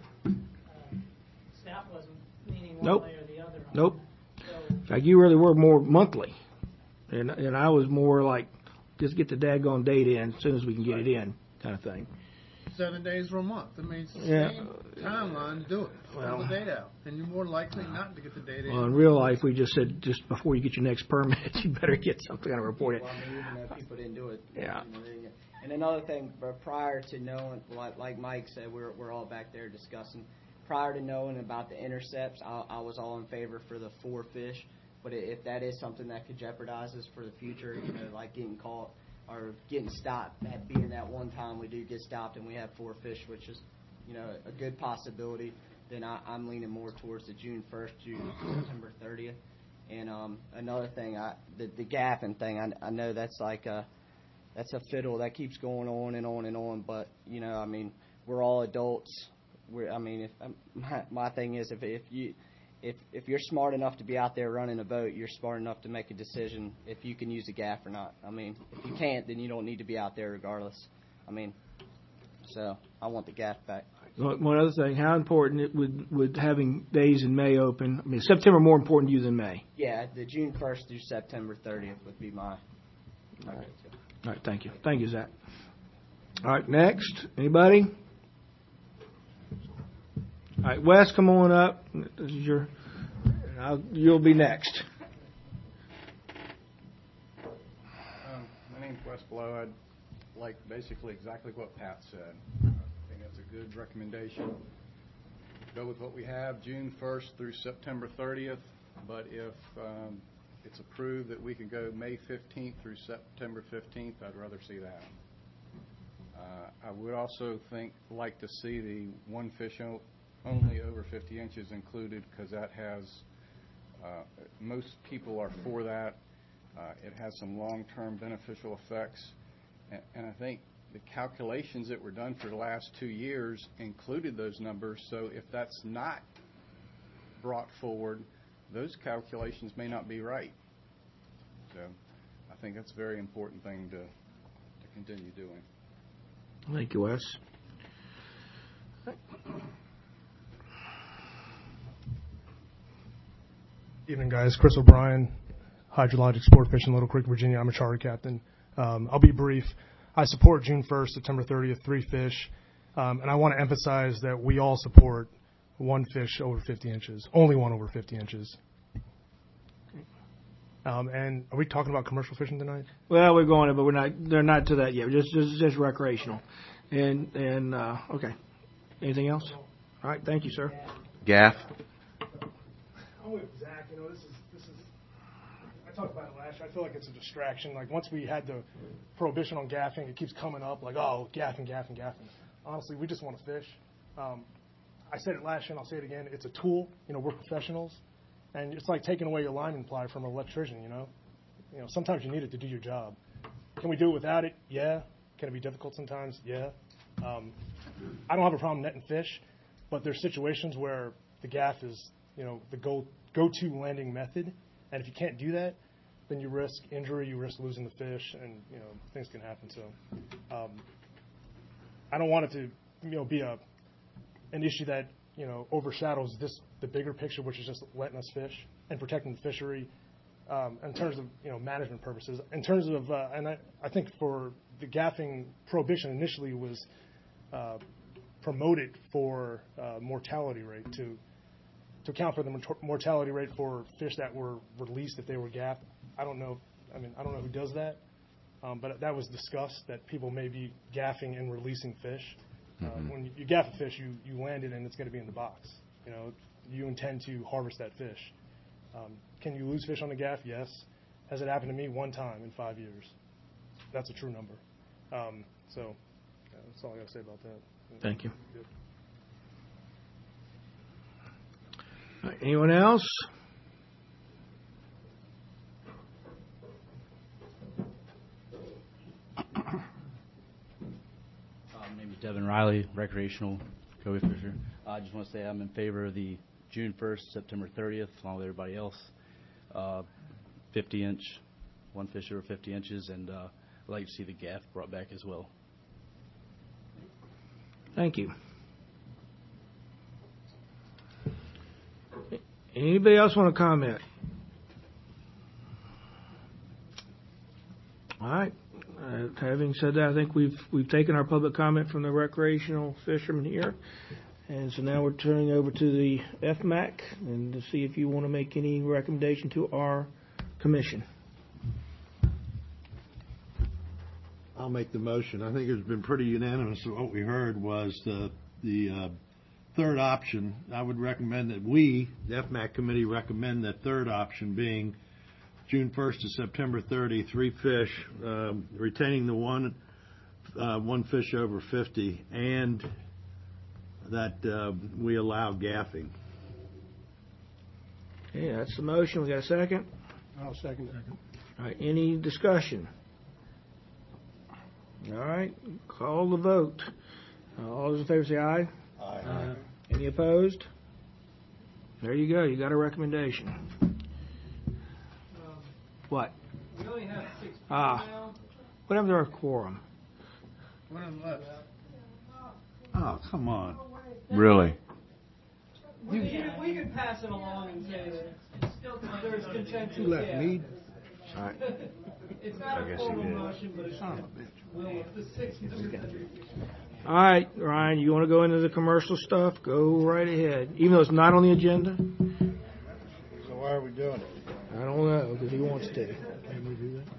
staff wasn't leaning one way or the other. Nope. Like you really were more monthly. And I was more like, just get the daggone date in as soon as we can get it in, kind of thing. 7 days or a month. I mean, it's the same timeline to do it. Fill the date out. And you're more likely not to get the data in. Well, in real life, we just said just before you get your next permit, you better get something kind of report it. Well, even though people didn't do it. Yeah. And another thing, prior to knowing, like Mike said, we're all back there discussing. Prior to knowing about the intercepts, I was all in favor for the 4 fish. But if that is something that could jeopardize us for the future, like getting caught or getting stopped, being that one time we do get stopped and we have 4 fish, which is, a good possibility, then I'm leaning more towards the June 1st to September 30th. And another thing, the gaffing thing, I know that's like that's a fiddle that keeps going on and on and on. But we're all adults. My thing is if you're smart enough to be out there running a boat, you're smart enough to make a decision if you can use a gaff or not. If you can't, then you don't need to be out there regardless. So I want the gaff back. One other thing, how important it would having days in May open? September more important to you than May. Yeah, the June 1st through September 30th would be my. All right, thank you. Thank you, Zach. All right, next. Anybody? All right, Wes, come on up. This is you'll be next. My name's Wes Blow. I'd like basically exactly what Pat said. I think that's a good recommendation. Go with what we have, June 1st through September 30th. But if it's approved that we can go May 15th through September 15th, I'd rather see that. I would also like to see the one fish only over 50 inches included, because that has most people are for that. It has some long-term beneficial effects, and I think the calculations that were done for the last 2 years included those numbers. So if that's not brought forward, those calculations may not be right. So I think that's a very important thing to continue doing. Thank you, Wes. Evening, guys. Chris O'Brien, Hydrologic Sport Fishing, Little Creek, Virginia. I'm a charter captain. I'll be brief. I support June 1st, September 30th, 3 fish. And I want to emphasize that we all support one fish over 50 inches, only one over 50 inches. And are we talking about commercial fishing tonight? Well, we're going to, but we're not. They're not to that yet. Just recreational. And okay. Anything else? All right. Thank you, sir. Gaff. I'm with Zach. You know, this is. I talked about it last year. I feel like it's a distraction. Like once we had the prohibition on gaffing, it keeps coming up. Like, oh, gaffing. Honestly, we just want to fish. I said it last year, and I'll say it again. It's a tool. You know, we're professionals. And it's like taking away your lineman ply from an electrician, you know. Sometimes you need it to do your job. Can we do it without it? Yeah. Can it be difficult sometimes? Yeah. I don't have a problem netting fish, but there's situations where the gaff is, the go-to landing method. And if you can't do that, then you risk injury, you risk losing the fish, and, things can happen. So I don't want it to, be an issue that, overshadows the bigger picture, which is just letting us fish and protecting the fishery in terms of, management purposes. In terms of, and I think for the gaffing prohibition initially was promoted for mortality rate to account for the mortality rate for fish that were released if they were gaffed. I don't know who does that, but that was discussed that people may be gaffing and releasing fish. When you gaff a fish, you land it and it's going to be in the box. You intend to harvest that fish. Can you lose fish on the gaff? Yes. Has it happened to me? One time in 5 years. That's a true number. So that's all I got to say about that. Thank you. All right, anyone else? My name is Devin Riley, recreational cobia fisher. I just want to say I'm in favor of the June 1st, September 30th, along with everybody else. 50-inch, one fish over 50 inches, and I'd like to see the gaff brought back as well. Thank you. Anybody else want to comment? All right. Having said that, I think we've taken our public comment from the recreational fishermen here, and so now we're turning over to the FMAC and to see if you want to make any recommendation to our commission. I'll make the motion. I think it's been pretty unanimous. What we heard was the third option. I would recommend that we, the FMAC committee, recommend that third option being June 1st to September 30, 3 fish, retaining the one fish over 50, and that we allow gaffing. Okay, that's the motion. We got a second? I'll second it. All right, any discussion? All right, call the vote. All those in favor say aye. Aye. Any opposed? There you go. You got a recommendation. What? We only have 6 people now. What happened to our quorum? One left. Oh, come on. Really? We could pass it along and say that there's consensus. Who left? Yeah. Meade? All right. It's not a formal motion, but it's Son of a bitch. Will the 6 All right, Ryan, you want to go into the commercial stuff? Go right ahead. Even though it's not on the agenda? So why are we doing it? I don't know, because he wants to. Can we do that?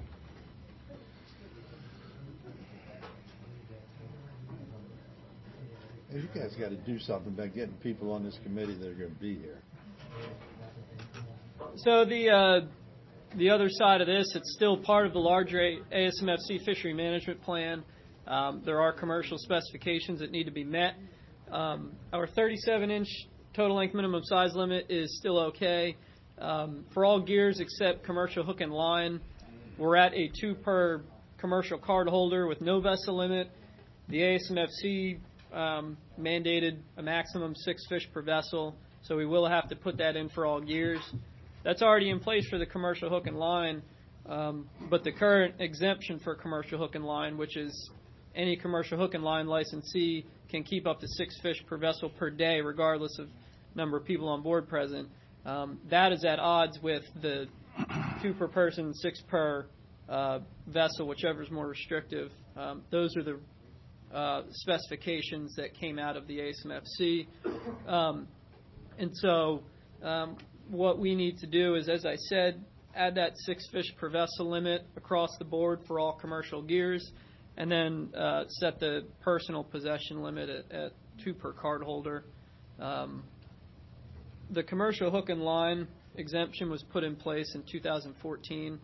Hey, you guys got to do something about getting people on this committee that are going to be here. So the other side of this, it's still part of the larger ASMFC fishery management plan. There are commercial specifications that need to be met. Our 37-inch total length minimum size limit is still okay. For all gears except commercial hook and line, we're at a 2 per commercial card holder with no vessel limit. The ASMFC mandated a maximum 6 fish per vessel, so we will have to put that in for all gears. That's already in place for the commercial hook and line, but the current exemption for commercial hook and line, which is any commercial hook and line licensee can keep up to 6 fish per vessel per day, regardless of number of people on board present. That is at odds with the 2 per person, 6 per vessel, whichever is more restrictive. Those are the specifications that came out of the ASMFC. And so what we need to do is, as I said, add that 6 fish per vessel limit across the board for all commercial gears, and then set the personal possession limit at 2 per cardholder. The commercial hook and line exemption was put in place in 2014,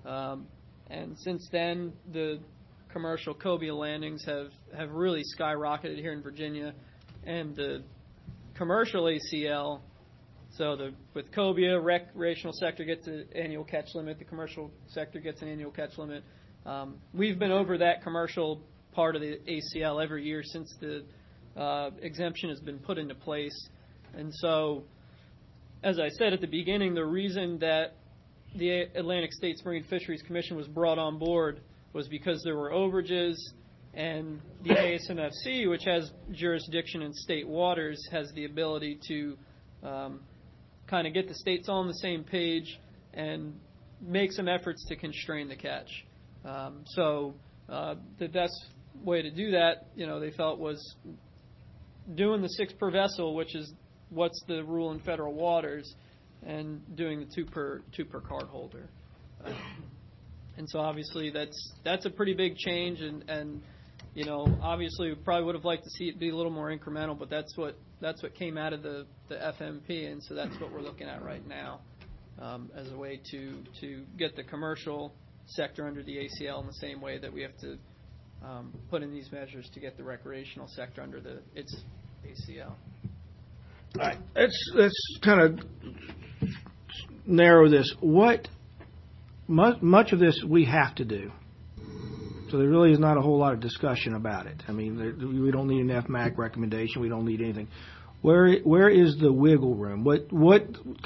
and since then the commercial cobia landings have really skyrocketed here in Virginia, and the commercial ACL, so with cobia, recreational sector gets an annual catch limit, the commercial sector gets an annual catch limit. We've been over that commercial part of the ACL every year since the exemption has been put into place. And so, as I said at the beginning, the reason that the Atlantic States Marine Fisheries Commission was brought on board was because there were overages, and the ASMFC, which has jurisdiction in state waters, has the ability to kind of get the states all on the same page and make some efforts to constrain the catch. So the best way to do that, they felt, was doing the 6 per vessel, which is what's the rule in federal waters, and doing the 2 per cardholder. And so obviously that's a pretty big change, and obviously we probably would have liked to see it be a little more incremental, but that's what came out of the FMP, and so that's what we're looking at right now as a way to get the commercial sector under the ACL in the same way that we have to put in these measures to get the recreational sector under its ACL. All right, let's kind of narrow this. Much of this we have to do. So there really is not a whole lot of discussion about it. I mean, we don't need an FMAC recommendation. We don't need anything. Where is the wiggle room? What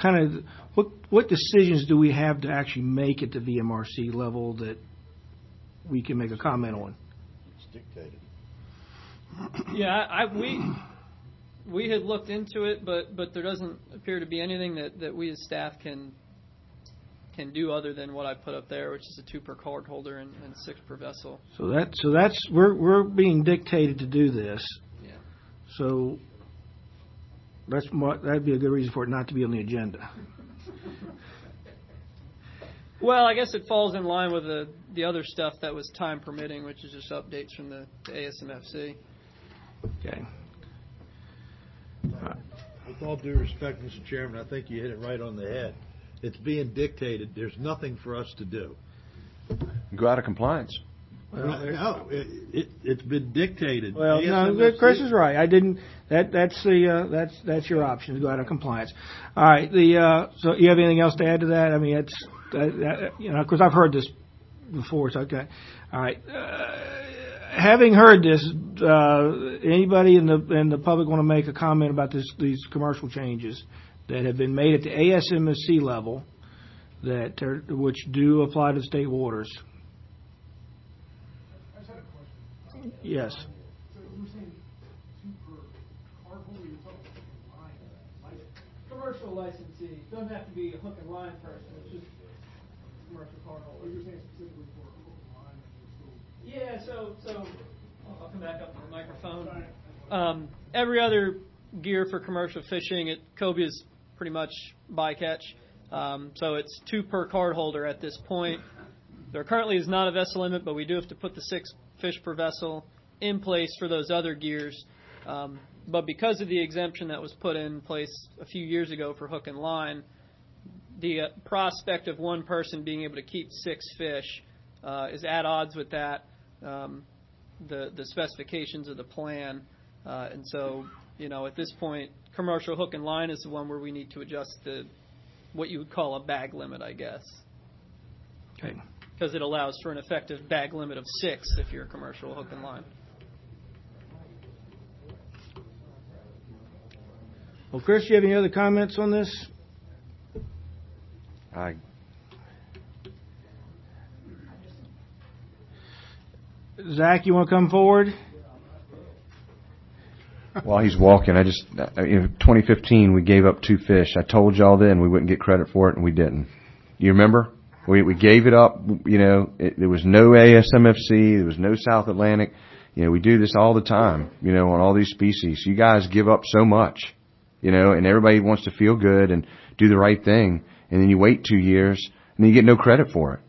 decisions do we have to actually make at the VMRC level that we can make a comment on? It's dictated. Yeah, we had looked into it, but there doesn't appear to be anything that we as staff can do other than what I put up there, which is a 2 per cardholder and 6 per vessel. So that's we're being dictated to do this. Yeah. So that'd be a good reason for it not to be on the agenda. Well, I guess it falls in line with the other stuff that was time permitting, which is just updates from the ASMFC. Okay. With all due respect, Mr. Chairman, I think you hit it right on the head. It's being dictated. There's nothing for us to do. Go out of compliance. Well, no, it's been dictated. Well, no, Chris is right. I didn't. That's your option to go out of compliance. All right. So you have anything else to add to that? I mean, because I've heard this before. It's okay. All right. Having heard this, anybody in the public want to make a comment about these commercial changes that have been made at the ASMFC level which do apply to state waters? I just had a question. Yes. So you were saying 2 per cardholder, you're talking line license. Commercial licensee doesn't have to be a hook and line person. It's just commercial cardholder. You're saying specifically for hook and line. Yeah. So I'll come back up to the microphone. Every other gear for commercial fishing at cobia is pretty much bycatch. So it's 2 per cardholder at this point. There currently is not a vessel limit, but we do have to put the 6 fish per vessel in place for those other gears. But because of the exemption that was put in place a few years ago for hook and line, the prospect of one person being able to keep 6 fish is at odds with that, the specifications of the plan. And so, at this point, commercial hook and line is the one where we need to adjust what you would call a bag limit, I guess. Okay. Because it allows for an effective bag limit of 6 if you're a commercial hook and line. Well, Chris, do you have any other comments on this? Zach, you want to come forward? While he's walking, in 2015 we gave up 2 fish. I told y'all then we wouldn't get credit for it, and we didn't. You remember? We gave it up. There was no ASMFC. There was no South Atlantic. We do this all the time, on all these species. You guys give up so much, and everybody wants to feel good and do the right thing. And then you wait 2 years and then you get no credit for it.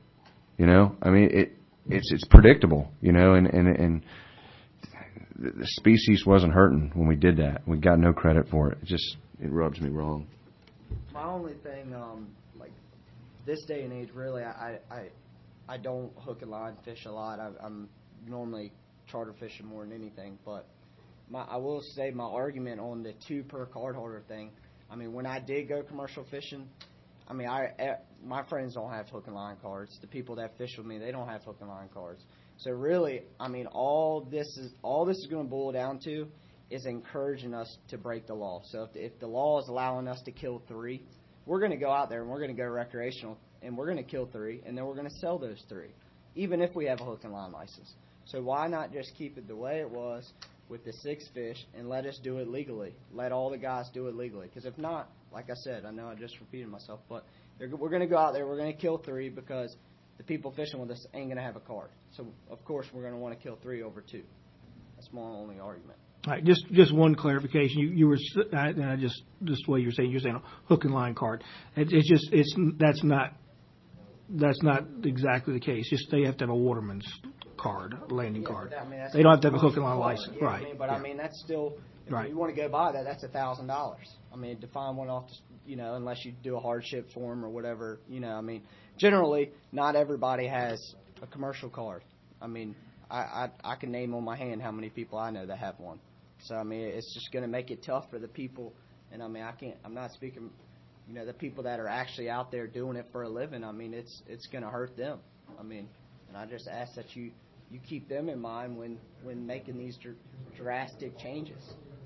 It's predictable, and the species wasn't hurting when we did that. We got no credit for it. It rubs me wrong. My only thing, like this day and age, really, I don't hook and line fish a lot. I'm normally charter fishing more than anything, but I will say my argument on the 2 per card holder thing. When I did go commercial fishing, my friends don't have hook and line cards. The people that fish with me, they don't have hook and line cards. So really, all this is going to boil down to is encouraging us to break the law. So if the law is allowing us to kill 3, we're going to go out there and we're going to go recreational and we're going to kill 3 and then we're going to sell those 3, even if we have a hook and line license. So why not just keep it the way it was with the 6 fish and let us do it legally? Let all the guys do it legally. Because if not, like I said, I know I just repeated myself, but we're going to go out there, we're going to kill 3 because the people fishing with us ain't going to have a card. So, of course, we're going to want to kill 3 over 2. That's my only argument. All right, just one clarification. You were just the way you're saying hook and line card. That's not exactly the case. Just they have to have a waterman's card, landing card. They don't have to have a hook and line license, right? That's still. If you want to go buy that, that's $1,000. To find one off, unless you do a hardship form or whatever. Generally, not everybody has a commercial card. I can name on my hand how many people I know that have one. So it's just going to make it tough for the people. And I'm not speaking. The people that are actually out there doing it for a living. It's going to hurt them. And I just ask that you keep them in mind when making these drastic changes.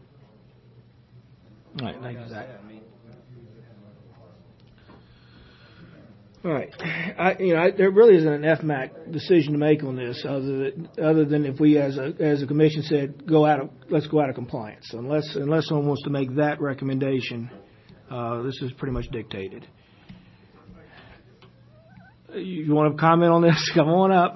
All right, thank you, Zach. All right, there really isn't an FMAC decision to make on this, other than if we, as a commission, said let's go out of compliance. Unless someone wants to make that recommendation, this is pretty much dictated. You want to comment on this? Come on up.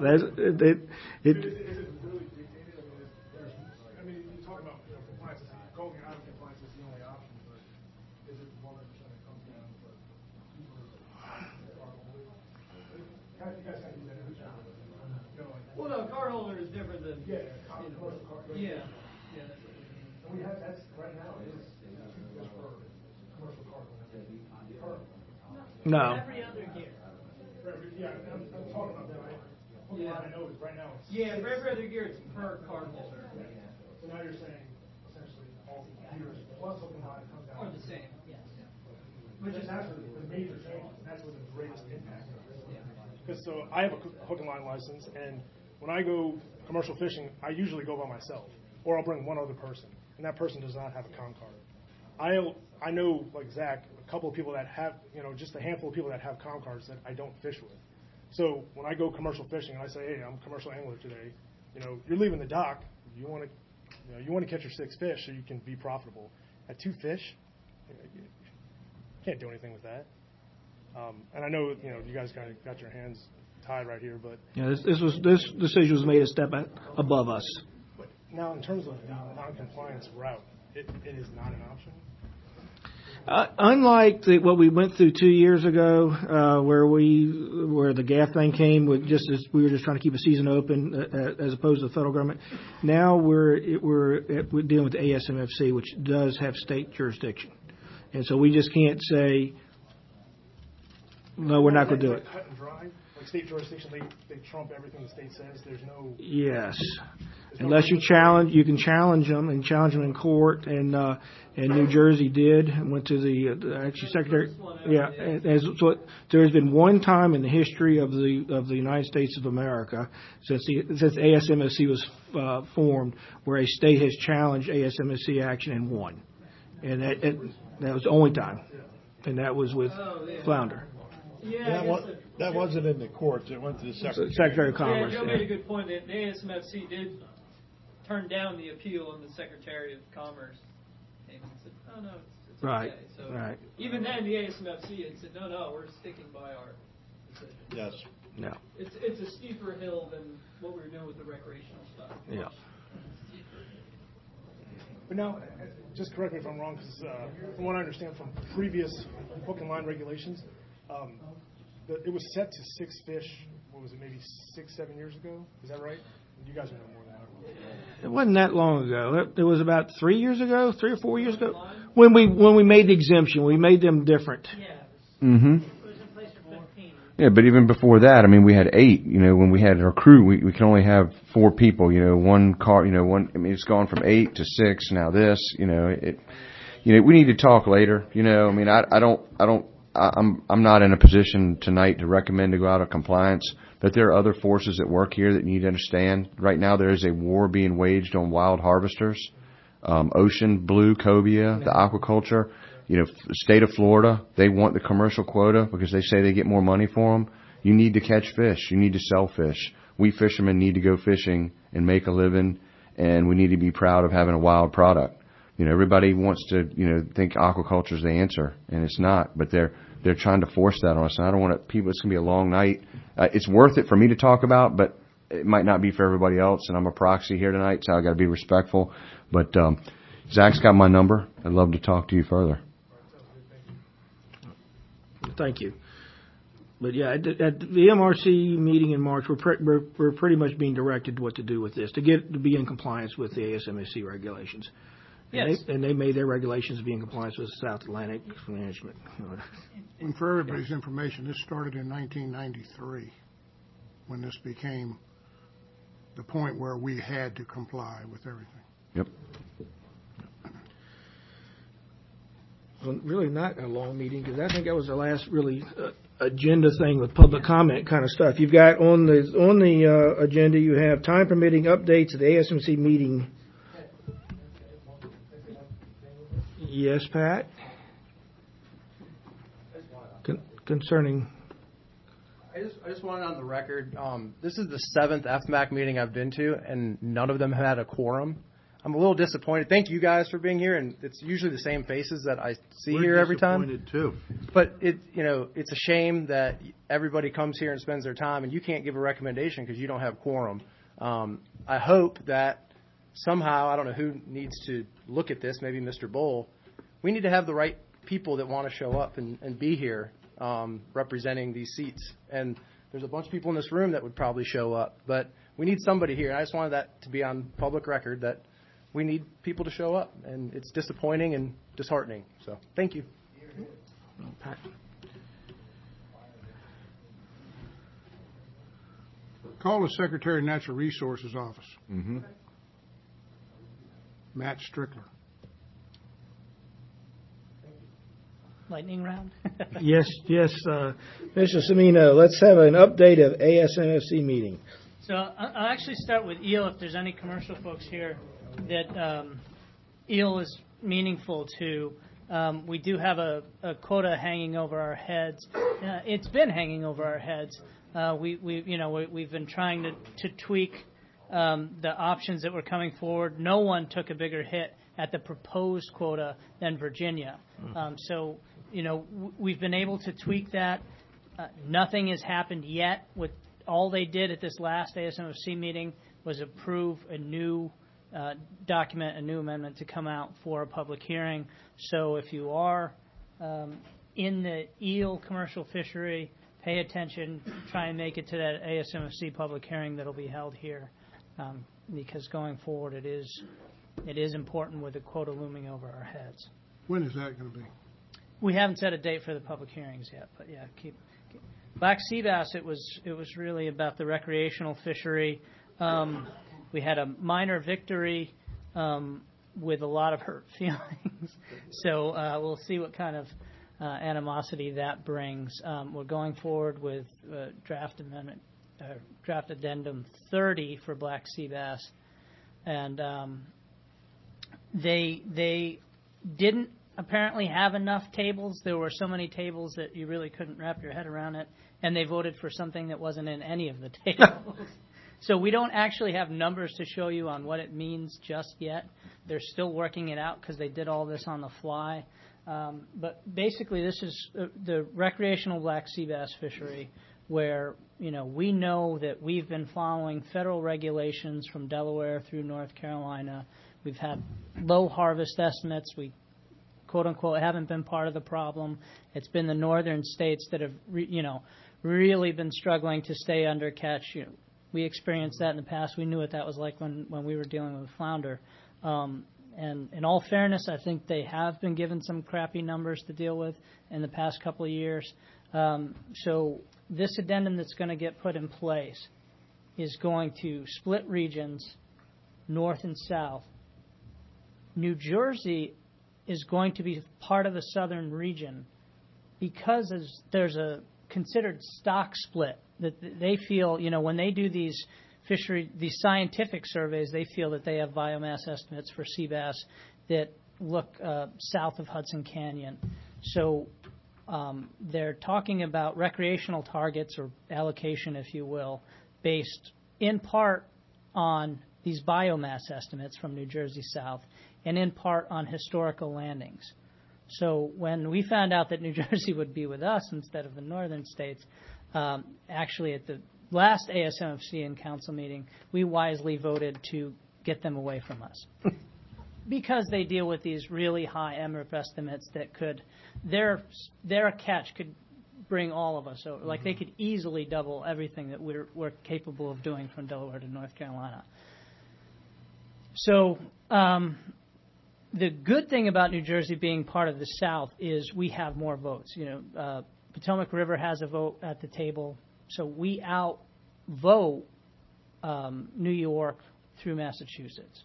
Well, no, card holder is different than commercial card. Yeah. And we have that's right now is just for commercial card holders. No. Every other gear. I'm talking about that. I know is right now. For every other gear, it's per card holder. So now you're saying essentially all gears plus hook and line comes out. Or the same. Yes. Which is actually the major change. That's where the greatest impact is. Because so I have a hook and line license, and when I go commercial fishing, I usually go by myself, or I'll bring one other person, and that person does not have a com card. I know, like Zach, a couple of people that have, just a handful of people that have com cards that I don't fish with. So when I go commercial fishing and I say, hey, I'm a commercial angler today, you're leaving the dock. You want to catch your 6 fish so you can be profitable. At 2 fish, you can't do anything with that. And I know you guys kind of got your hands tied right here, but this decision was made a step above us. But now, in terms of the non-compliance route, it is not an option. Unlike what we went through 2 years ago, where the GAF thing came with we were just trying to keep a season open as opposed to the federal government. Now we're dealing with the ASMFC, which does have state jurisdiction, and so we just can't say no, we're not going to do it. Cut and dry, like state jurisdiction, they trump everything the state says. There's no. Yes, unless you can challenge them in court, and New Jersey did and went to the secretary. Yeah, so there has been one time in the history of the United States of America since ASMSC was formed where a state has challenged ASMSC action and won, and that was the only time, and that was with Flounder. That wasn't in the courts. It went to the Secretary of Commerce. Joe made a good point that the ASMFC did turn down the appeal, and the Secretary of Commerce came and said, "Oh no, it's right. okay." So right. even then, the ASMFC had said, "No, we're sticking by our." Yes. No. It's a steeper hill than what we were doing with the recreational stuff. Yeah. But now, just correct me if I'm wrong, because from what I understand from previous hook and line regulations, it was set to 6 fish. What was it? Maybe 6-7 years ago. Is that right? You guys know more than that. It wasn't that long ago. It was about 3 years ago, 3 or 4 years ago, when we made the exemption. We made them different. Mm-hmm. Yeah, but even before that, I mean, we had 8. You know, when we had our crew, we could only have 4 people. You know, one car. You know, one. I mean, it's gone from 8 to 6. Now this. You know, it. You know, we need to talk later. You know, I mean, I'm not in a position tonight to recommend to go out of compliance. But there are other forces at work here that you need to understand. Right now, there is a war being waged on wild harvesters, ocean blue cobia, the aquaculture. You know, the state of Florida, they want the commercial quota because they say they get more money for them. You need to catch fish. You need to sell fish. We fishermen need to go fishing and make a living, and we need to be proud of having a wild product. You know, everybody wants to, you know, think aquaculture is the answer, and it's not. But they're trying to force that on us, and I don't want people. It's gonna be a long night. It's worth it for me to talk about, but it might not be for everybody else. And I'm a proxy here tonight, so I got to be respectful. But Zach's got my number. I'd love to talk to you further. Thank you. But yeah, at the MRC meeting in March, we're pretty much being directed what to do with this to be in compliance with the ASMSC regulations. Yes. And they made their regulations be in compliance with South Atlantic Management. And for everybody's information, this started in 1993 when this became the point where we had to comply with everything. Yep. Well, really not a long meeting because I think that was the last really agenda thing with public comment kind of stuff. You've got on the agenda you have time permitting updates of the ASMC meeting. Yes, Pat. Concerning. I just wanted on the record. This is the 7th FMAC meeting I've been to, and none of them had a quorum. I'm a little disappointed. Thank you guys for being here, and it's usually the same faces that I see here every time. We're disappointed too. But it's a shame that everybody comes here and spends their time, and you can't give a recommendation because you don't have quorum. I hope that somehow, I don't know who needs to look at this, maybe Mr. Bull. We need to have the right people that want to show up and be here representing these seats. And there's a bunch of people in this room that would probably show up, but we need somebody here. And I just wanted that to be on public record that we need people to show up, and it's disappointing and disheartening. So, thank you. Call the Secretary of Natural Resources office. Mm-hmm. Matt Strickler. Lightning round? Yes, Mr. Semino, let's have an update of ASMFC meeting. So I'll actually start with eel if there's any commercial folks here that eel is meaningful to. We do have a quota hanging over our heads. It's been hanging over our heads. We've been trying to tweak the options that were coming forward. No one took a bigger hit at the proposed quota than Virginia. So we've been able to tweak that. Nothing has happened yet. With all they did at this last ASMFC meeting was approve a new document, a new amendment to come out for a public hearing. So if you are in the eel commercial fishery, pay attention, try and make it to that ASMFC public hearing that will be held here, because going forward it is important with the quota looming over our heads. When is that going to be? We haven't set a date for the public hearings yet, but yeah, keep black sea bass. It was really about the recreational fishery. We had a minor victory with a lot of hurt feelings, so we'll see what kind of animosity that brings. We're going forward with draft addendum 30 for black sea bass, and they didn't apparently have enough tables. There were so many tables that you really couldn't wrap your head around it, and they voted for something that wasn't in any of the tables. So we don't actually have numbers to show you on what it means just yet. They're still working it out because they did all this on the fly. But basically, this is the recreational black sea bass fishery where, we know that we've been following federal regulations from Delaware through North Carolina. We've had low harvest estimates. We, quote unquote, haven't been part of the problem. It's been the northern states that have, really been struggling to stay under catch. We experienced that in the past. We knew what that was like when we were dealing with flounder. And in all fairness, I think they have been given some crappy numbers to deal with in the past couple of years. So this addendum that's going to get put in place is going to split regions, north and south. New Jersey is going to be part of the southern region because there's a considered stock split that they feel, when they do these scientific surveys, they feel that they have biomass estimates for sea bass that look south of Hudson Canyon. So they're talking about recreational targets or allocation, if you will, based in part on these biomass estimates from New Jersey South and in part on historical landings. So when we found out that New Jersey would be with us instead of the northern states, actually at the last ASMFC and council meeting, we wisely voted to get them away from us because they deal with these really high MRF estimates that their catch could bring all of us over. Like they could easily double everything that we're capable of doing from Delaware to North Carolina. So the good thing about New Jersey being part of the South is we have more votes. Potomac River has a vote at the table, so we outvote New York through Massachusetts.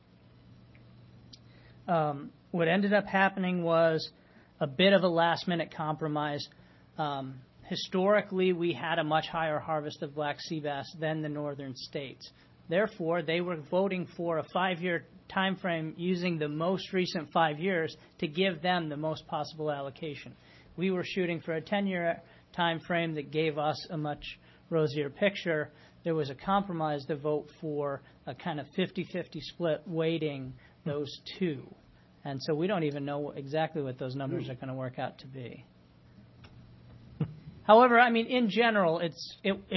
What ended up happening was a bit of a last-minute compromise. Historically, we had a much higher harvest of black sea bass than the northern states. Therefore, they were voting for a 5-year time frame using the most recent 5 years to give them the most possible allocation. We were shooting for a 10-year time frame that gave us a much rosier picture. There was a compromise to vote for a kind of 50-50 split weighting those two. And so we don't even know exactly what those numbers are going to work out to be. However, in general, it's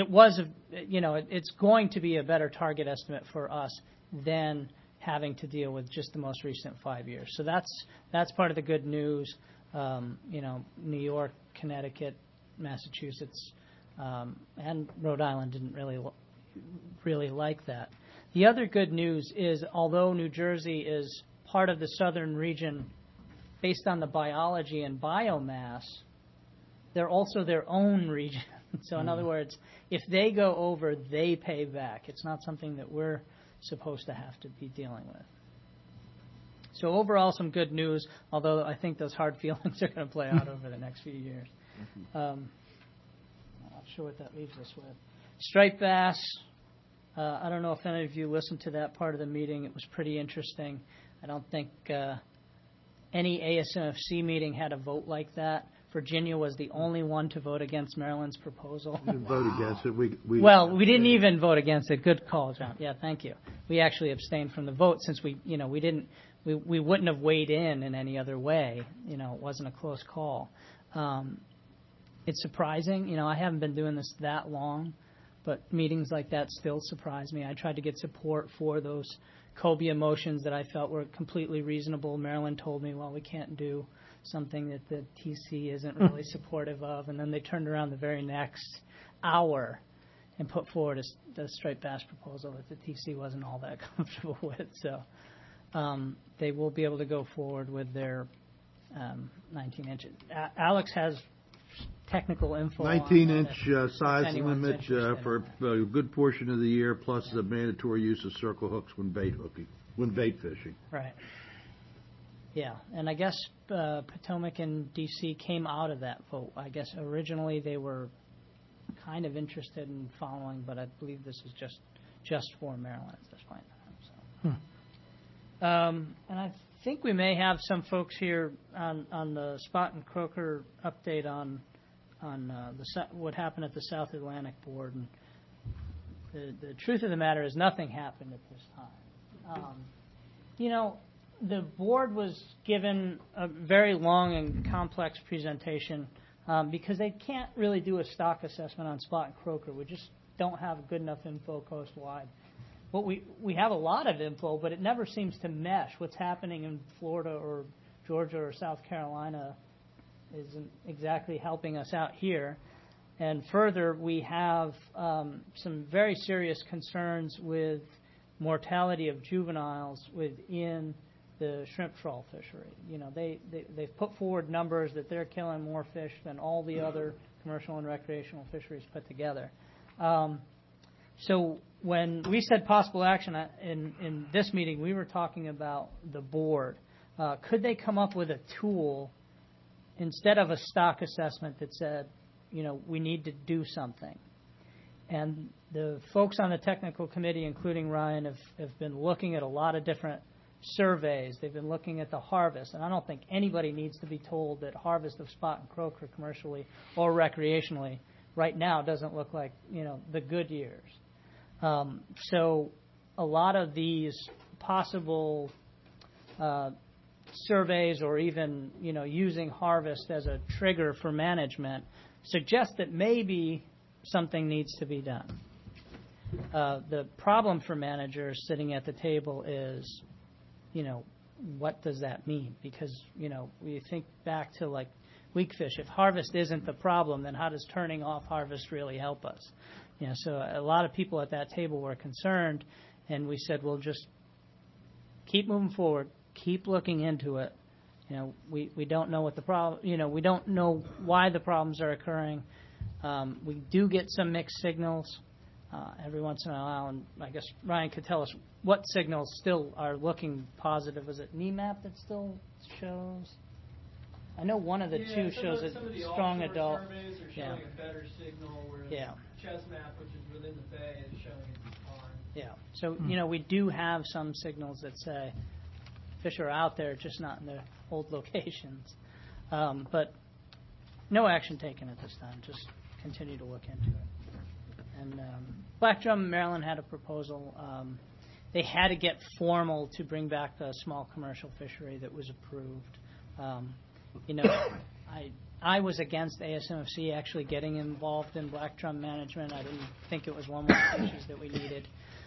going to be a better target estimate for us than having to deal with just the most recent 5 years. So that's part of the good news. New York, Connecticut, Massachusetts, and Rhode Island didn't really like that. The other good news is, although New Jersey is part of the southern region based on the biology and biomass, they're also their own region. So in other words, if they go over, they pay back. It's not something that we're supposed to have to be dealing with. So overall, some good news, although I think those hard feelings are going to play out over the next few years. I'm not sure what that leaves us with. Striped bass, I don't know if any of you listened to that part of the meeting. It was pretty interesting. I don't think any ASMFC meeting had a vote like that. Virginia was the only one to vote against Maryland's proposal. We didn't vote against it. We didn't even vote against it. Good call, John. Yeah, thank you. We actually abstained from the vote since we wouldn't have weighed in any other way. It wasn't a close call. It's surprising. I haven't been doing this that long, but meetings like that still surprise me. I tried to get support for those cobia motions that I felt were completely reasonable. Maryland told me, well, we can't do something that the TC isn't really supportive of, and then they turned around the very next hour and put forward a striped bass proposal that the TC wasn't all that comfortable with. So they will be able to go forward with their 19 inches. Alex has technical info. 19-inch size limit for a good portion of the year, plus the mandatory use of circle hooks when bait fishing. Right. Yeah, and I guess Potomac and D.C. came out of that vote. I guess originally they were kind of interested in following, but I believe this is just for Maryland at this point. So. And I think we may have some folks here on the Spot and Croaker update on what happened at the South Atlantic Board. And the truth of the matter is nothing happened at this time. The board was given a very long and complex presentation because they can't really do a stock assessment on spot and croaker. We just don't have good enough info coastwide. But we have a lot of info, but it never seems to mesh. What's happening in Florida or Georgia or South Carolina isn't exactly helping us out here. And further, we have some very serious concerns with mortality of juveniles within the shrimp trawl fishery. You know, they've put forward numbers that they're killing more fish than all the other commercial and recreational fisheries put together. So when we said possible action in this meeting, we were talking about the board. Could they come up with a tool instead of a stock assessment that said, you know, we need to do something? And the folks on the technical committee, including Ryan, have been looking at a lot of different surveys. They've been looking at the harvest. And I don't think anybody needs to be told that harvest of spot and croaker commercially or recreationally right now doesn't look like, you know, the good years. So a lot of these possible surveys or even, you know, using harvest as a trigger for management suggest that maybe something needs to be done. The problem for managers sitting at the table is, you know, what does that mean? Because, you know, we think back to like weak fish. If harvest isn't the problem, then how does turning off harvest really help us? You know, so a lot of people at that table were concerned, and we said, well, just keep moving forward, keep looking into it. You know, we don't know what the problem, you know, we don't know why the problems are occurring. We do get some mixed signals every once in a while, and I guess Ryan could tell us what signals still are looking positive. Is it NEMAP that still shows? I know one of the two shows a strong adult. Surveys are showing a better signal, whereas ChesMap, which is within the bay, is showing a decline. Yeah. So, you know, we do have some signals that say fish are out there, just not in their old locations. But no action taken at this time. Just continue to look into it. And Black Drum, Maryland had a proposal. They had to get formal to bring back the small commercial fishery that was approved. You know, I was against ASMFC actually getting involved in black drum management. I didn't think it was one of the issues that we needed.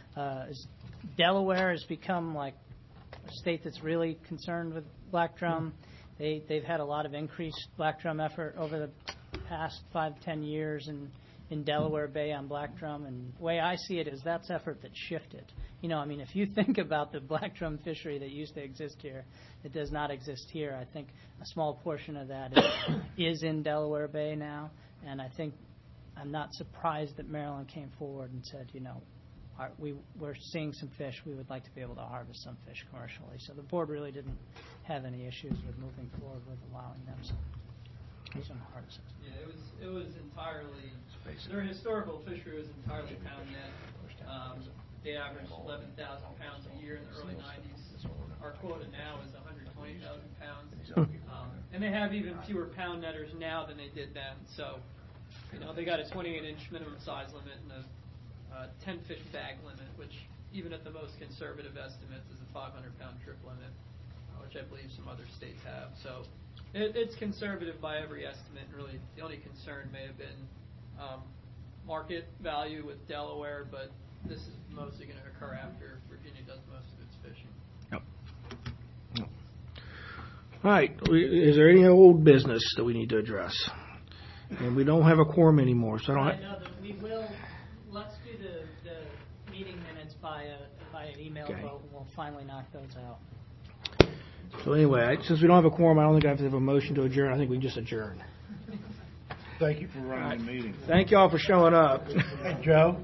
Delaware has become like a state that's really concerned with black drum. They've had a lot of increased black drum effort over the past 5-10 years in Delaware Bay on black drum. And the way I see it is that's effort that shifted. You know, I mean, if you think about the black drum fishery that used to exist here, it does not exist here. I think a small portion of that is in Delaware Bay now. And I think I'm not surprised that Maryland came forward and said, you know, we're seeing some fish. We would like to be able to harvest some fish commercially. So the board really didn't have any issues with moving forward with allowing them some harvests. Yeah, it was entirely, their historical fishery was entirely pound net. They averaged 11,000 pounds a year in the early 90s. Our quota now is 120,000 pounds. And they have even fewer pound netters now than they did then. So, you know, they got a 28-inch minimum size limit and a 10-fish bag limit, which even at the most conservative estimates is a 500-pound trip limit, which I believe some other states have. So it's conservative by every estimate. Really, the only concern may have been market value with Delaware, but this is mostly going to occur after Virginia does most of its fishing. Yep. All right. Is there any old business that we need to address? And we don't have a quorum anymore, so I don't. I know that we will. Let's do the meeting minutes by an email vote, and we'll finally knock those out. So anyway, since we don't have a quorum, I don't think I have to have a motion to adjourn. I think we can just adjourn. Thank you for running the meeting. Thank you all for showing up. Hey, Joe.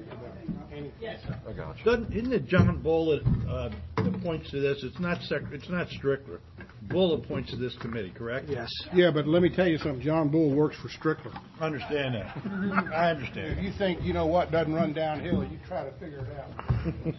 Yes. I got you. Isn't it John Bull that points to this? It's not Strickler. Bull appoints to this committee, correct? Yes. Yeah, but let me tell you something. John Bull works for Strickler. I understand that. I understand. If you think you know what doesn't run downhill, you try to figure it out.